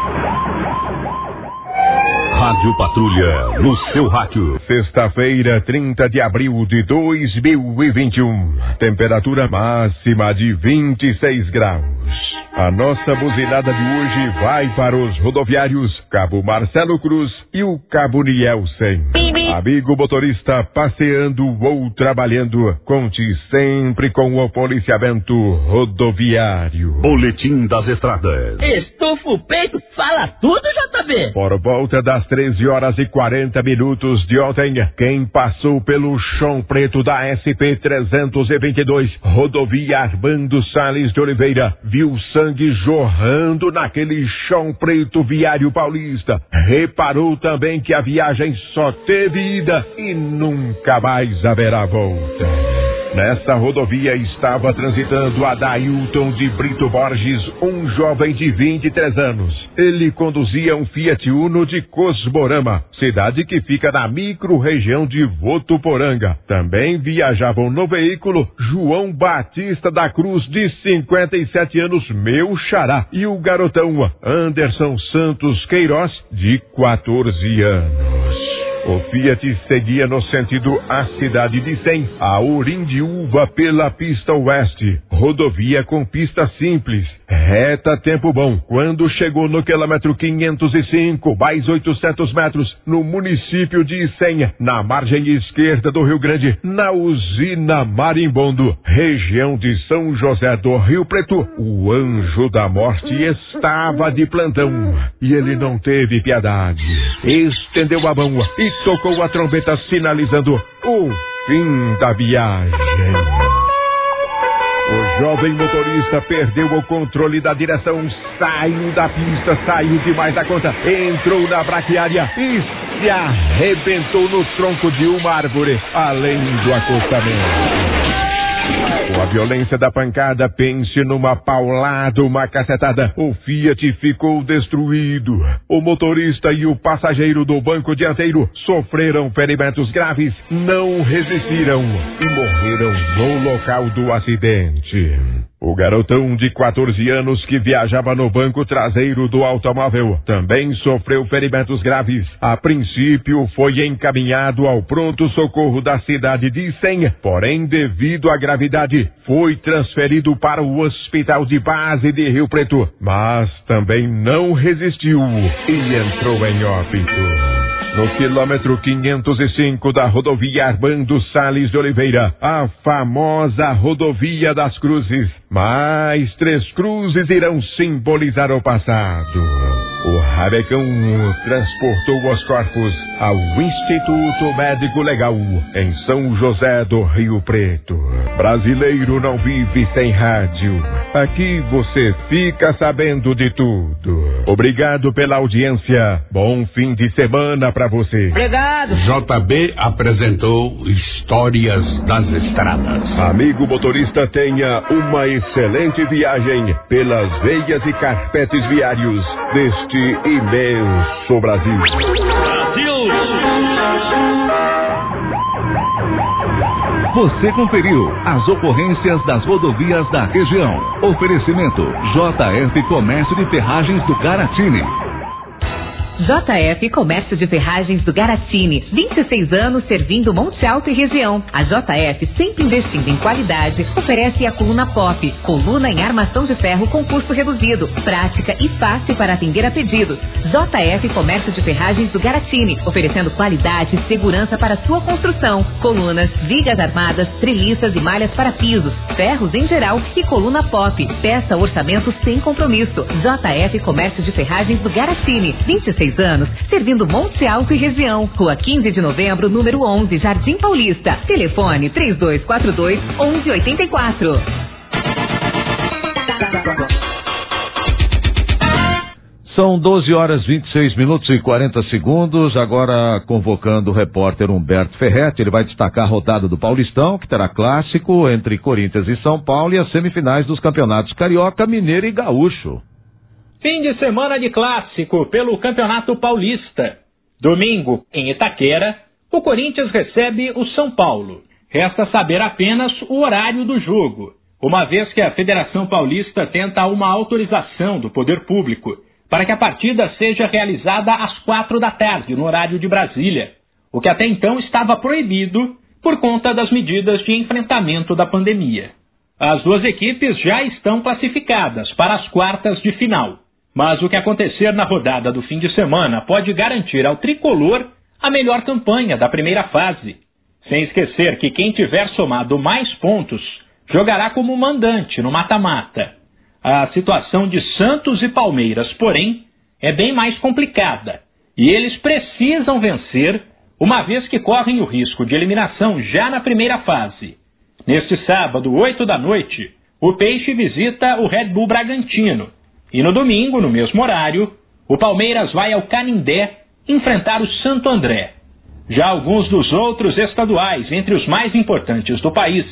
Rádio Patrulha, no seu rádio. Sexta-feira, 30 de abril de 2021. Temperatura máxima de 26 graus. A nossa buzinada de hoje vai para os rodoviários Cabo Marcelo Cruz e o Cabo Nielsen. Amigo motorista passeando ou trabalhando, conte sempre com o policiamento rodoviário. Boletim das Estradas. Estufa o peito, fala tudo, JB. Por volta das 13 horas e 40 minutos de ontem, quem passou pelo chão preto da SP-322, rodovia Armando Salles de Oliveira, viu sangue jorrando naquele chão preto viário paulista. Reparou também que a viagem só teve ida e nunca mais haverá volta. Nessa rodovia estava transitando Adailton de Brito Borges, um jovem de 23 anos. Ele conduzia um Fiat Uno de Cosmorama, cidade que fica na micro-região de Votuporanga. Também viajavam no veículo João Batista da Cruz, de 57 anos, meu xará, e o garotão Anderson Santos Queiroz, de 14 anos. O Fiat seguia no sentido à cidade de Sem, a Orindiúva, pela pista oeste. Rodovia com pista simples, reta tempo bom. Quando chegou no quilômetro 505, mais 800 metros, no município de Icenha, na margem esquerda do Rio Grande, na usina Marimbondo, região de São José do Rio Preto, o anjo da morte estava de plantão. E ele não teve piedade. Estendeu a mão e tocou a trombeta sinalizando o fim da viagem. O jovem motorista perdeu o controle da direção, saiu da pista, saiu demais da conta, entrou na braquiária e se arrebentou no tronco de uma árvore, além do acostamento. Com a violência da pancada, pense numa paulada, uma cacetada. O Fiat ficou destruído. O motorista e o passageiro do banco dianteiro sofreram ferimentos graves, não resistiram e morreram no local do acidente. O garotão de 14 anos que viajava no banco traseiro do automóvel também sofreu ferimentos graves. A princípio foi encaminhado ao pronto-socorro da cidade de Icenha, porém, devido à gravidade, foi transferido para o hospital de base de Rio Preto, mas também não resistiu e entrou em óbito. No quilômetro 505 da rodovia Armando Salles de Oliveira, a famosa rodovia das Cruzes, mais 3 cruzes irão simbolizar o passado. O rabecão transportou os corpos ao Instituto Médico Legal, em São José do Rio Preto. Brasileiro não vive sem rádio. Aqui você fica sabendo de tudo. Obrigado pela audiência. Bom fim de semana pra você. Obrigado. JB apresentou Histórias das Estradas. Amigo motorista, tenha uma excelente viagem pelas veias e carpetes viários deste imenso Brasil. Você conferiu as ocorrências das rodovias da região. Oferecimento JF Comércio de Ferragens do Garatini. JF Comércio de Ferragens do Garatini, 26 anos servindo Monte Alto e região. A JF, sempre investindo em qualidade, oferece a coluna Pop, coluna em armação de ferro com custo reduzido, prática e fácil para atender a pedidos. JF Comércio de Ferragens do Garatini, oferecendo qualidade e segurança para sua construção. Colunas, vigas armadas, treliças e malhas para pisos, ferros em geral e coluna Pop. Peça orçamento sem compromisso. JF Comércio de Ferragens do Garatini, 26 anos, servindo Monte Alto e região. Rua 15 de novembro, número 11, Jardim Paulista. Telefone 3242-1184. São 12 horas 26 minutos e 40 segundos. Agora convocando o repórter Humberto Ferretti. Ele vai destacar a rodada do Paulistão, que terá clássico entre Corinthians e São Paulo, e as semifinais dos campeonatos Carioca, Mineiro e Gaúcho. Fim de semana de clássico pelo Campeonato Paulista. Domingo, em Itaquera, o Corinthians recebe o São Paulo. Resta saber apenas o horário do jogo, uma vez que a Federação Paulista tenta uma autorização do poder público para que a partida seja realizada às 4 da tarde, no horário de Brasília, o que até então estava proibido por conta das medidas de enfrentamento da pandemia. As duas equipes já estão classificadas para as quartas de final. Mas o que acontecer na rodada do fim de semana pode garantir ao tricolor a melhor campanha da primeira fase. Sem esquecer que quem tiver somado mais pontos jogará como mandante no mata-mata. A situação de Santos e Palmeiras, porém, é bem mais complicada. E eles precisam vencer, uma vez que correm o risco de eliminação já na primeira fase. Neste sábado, 8 da noite, o Peixe visita o Red Bull Bragantino. E no domingo, no mesmo horário, o Palmeiras vai ao Canindé enfrentar o Santo André. Já alguns dos outros estaduais, entre os mais importantes do país,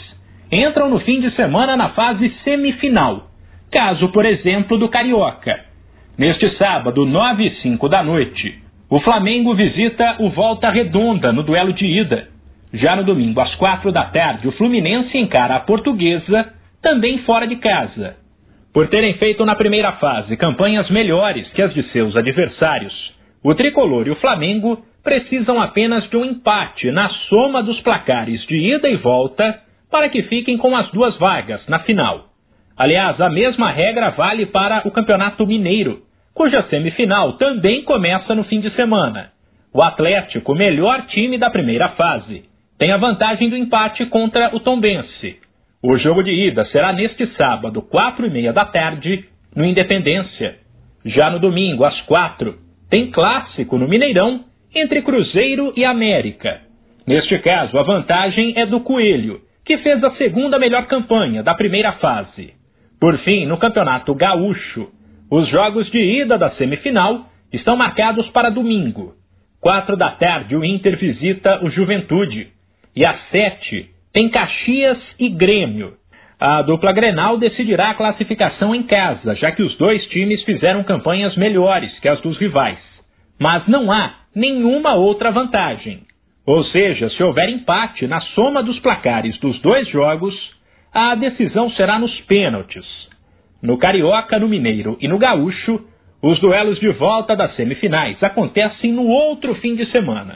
entram no fim de semana na fase semifinal. Caso, por exemplo, do Carioca. Neste sábado, 9h05 da noite, o Flamengo visita o Volta Redonda no duelo de ida. Já no domingo, às 4 da tarde, o Fluminense encara a Portuguesa, também fora de casa. Por terem feito na primeira fase campanhas melhores que as de seus adversários, o Tricolor e o Flamengo precisam apenas de um empate na soma dos placares de ida e volta para que fiquem com as duas vagas na final. Aliás, a mesma regra vale para o Campeonato Mineiro, cuja semifinal também começa no fim de semana. O Atlético, melhor time da primeira fase, tem a vantagem do empate contra o Tombense. O jogo de ida será neste sábado, 4h30 da tarde, no Independência. Já no domingo, às 4, tem clássico no Mineirão entre Cruzeiro e América. Neste caso, a vantagem é do Coelho, que fez a segunda melhor campanha da primeira fase. Por fim, no Campeonato Gaúcho, os jogos de ida da semifinal estão marcados para domingo. 4 da tarde, o Inter visita o Juventude. E às 7, tem Caxias e Grêmio. A dupla Grenal decidirá a classificação em casa, já que os dois times fizeram campanhas melhores que as dos rivais. Mas não há nenhuma outra vantagem. Ou seja, se houver empate na soma dos placares dos dois jogos, a decisão será nos pênaltis. No Carioca, no Mineiro e no Gaúcho, os duelos de volta das semifinais acontecem no outro fim de semana.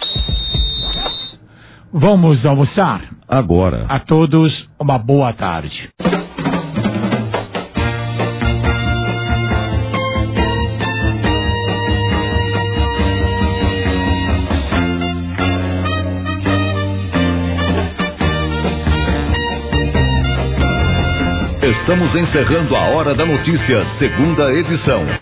Vamos almoçar? Agora. A todos, uma boa tarde. Estamos encerrando a Hora da Notícia, segunda edição.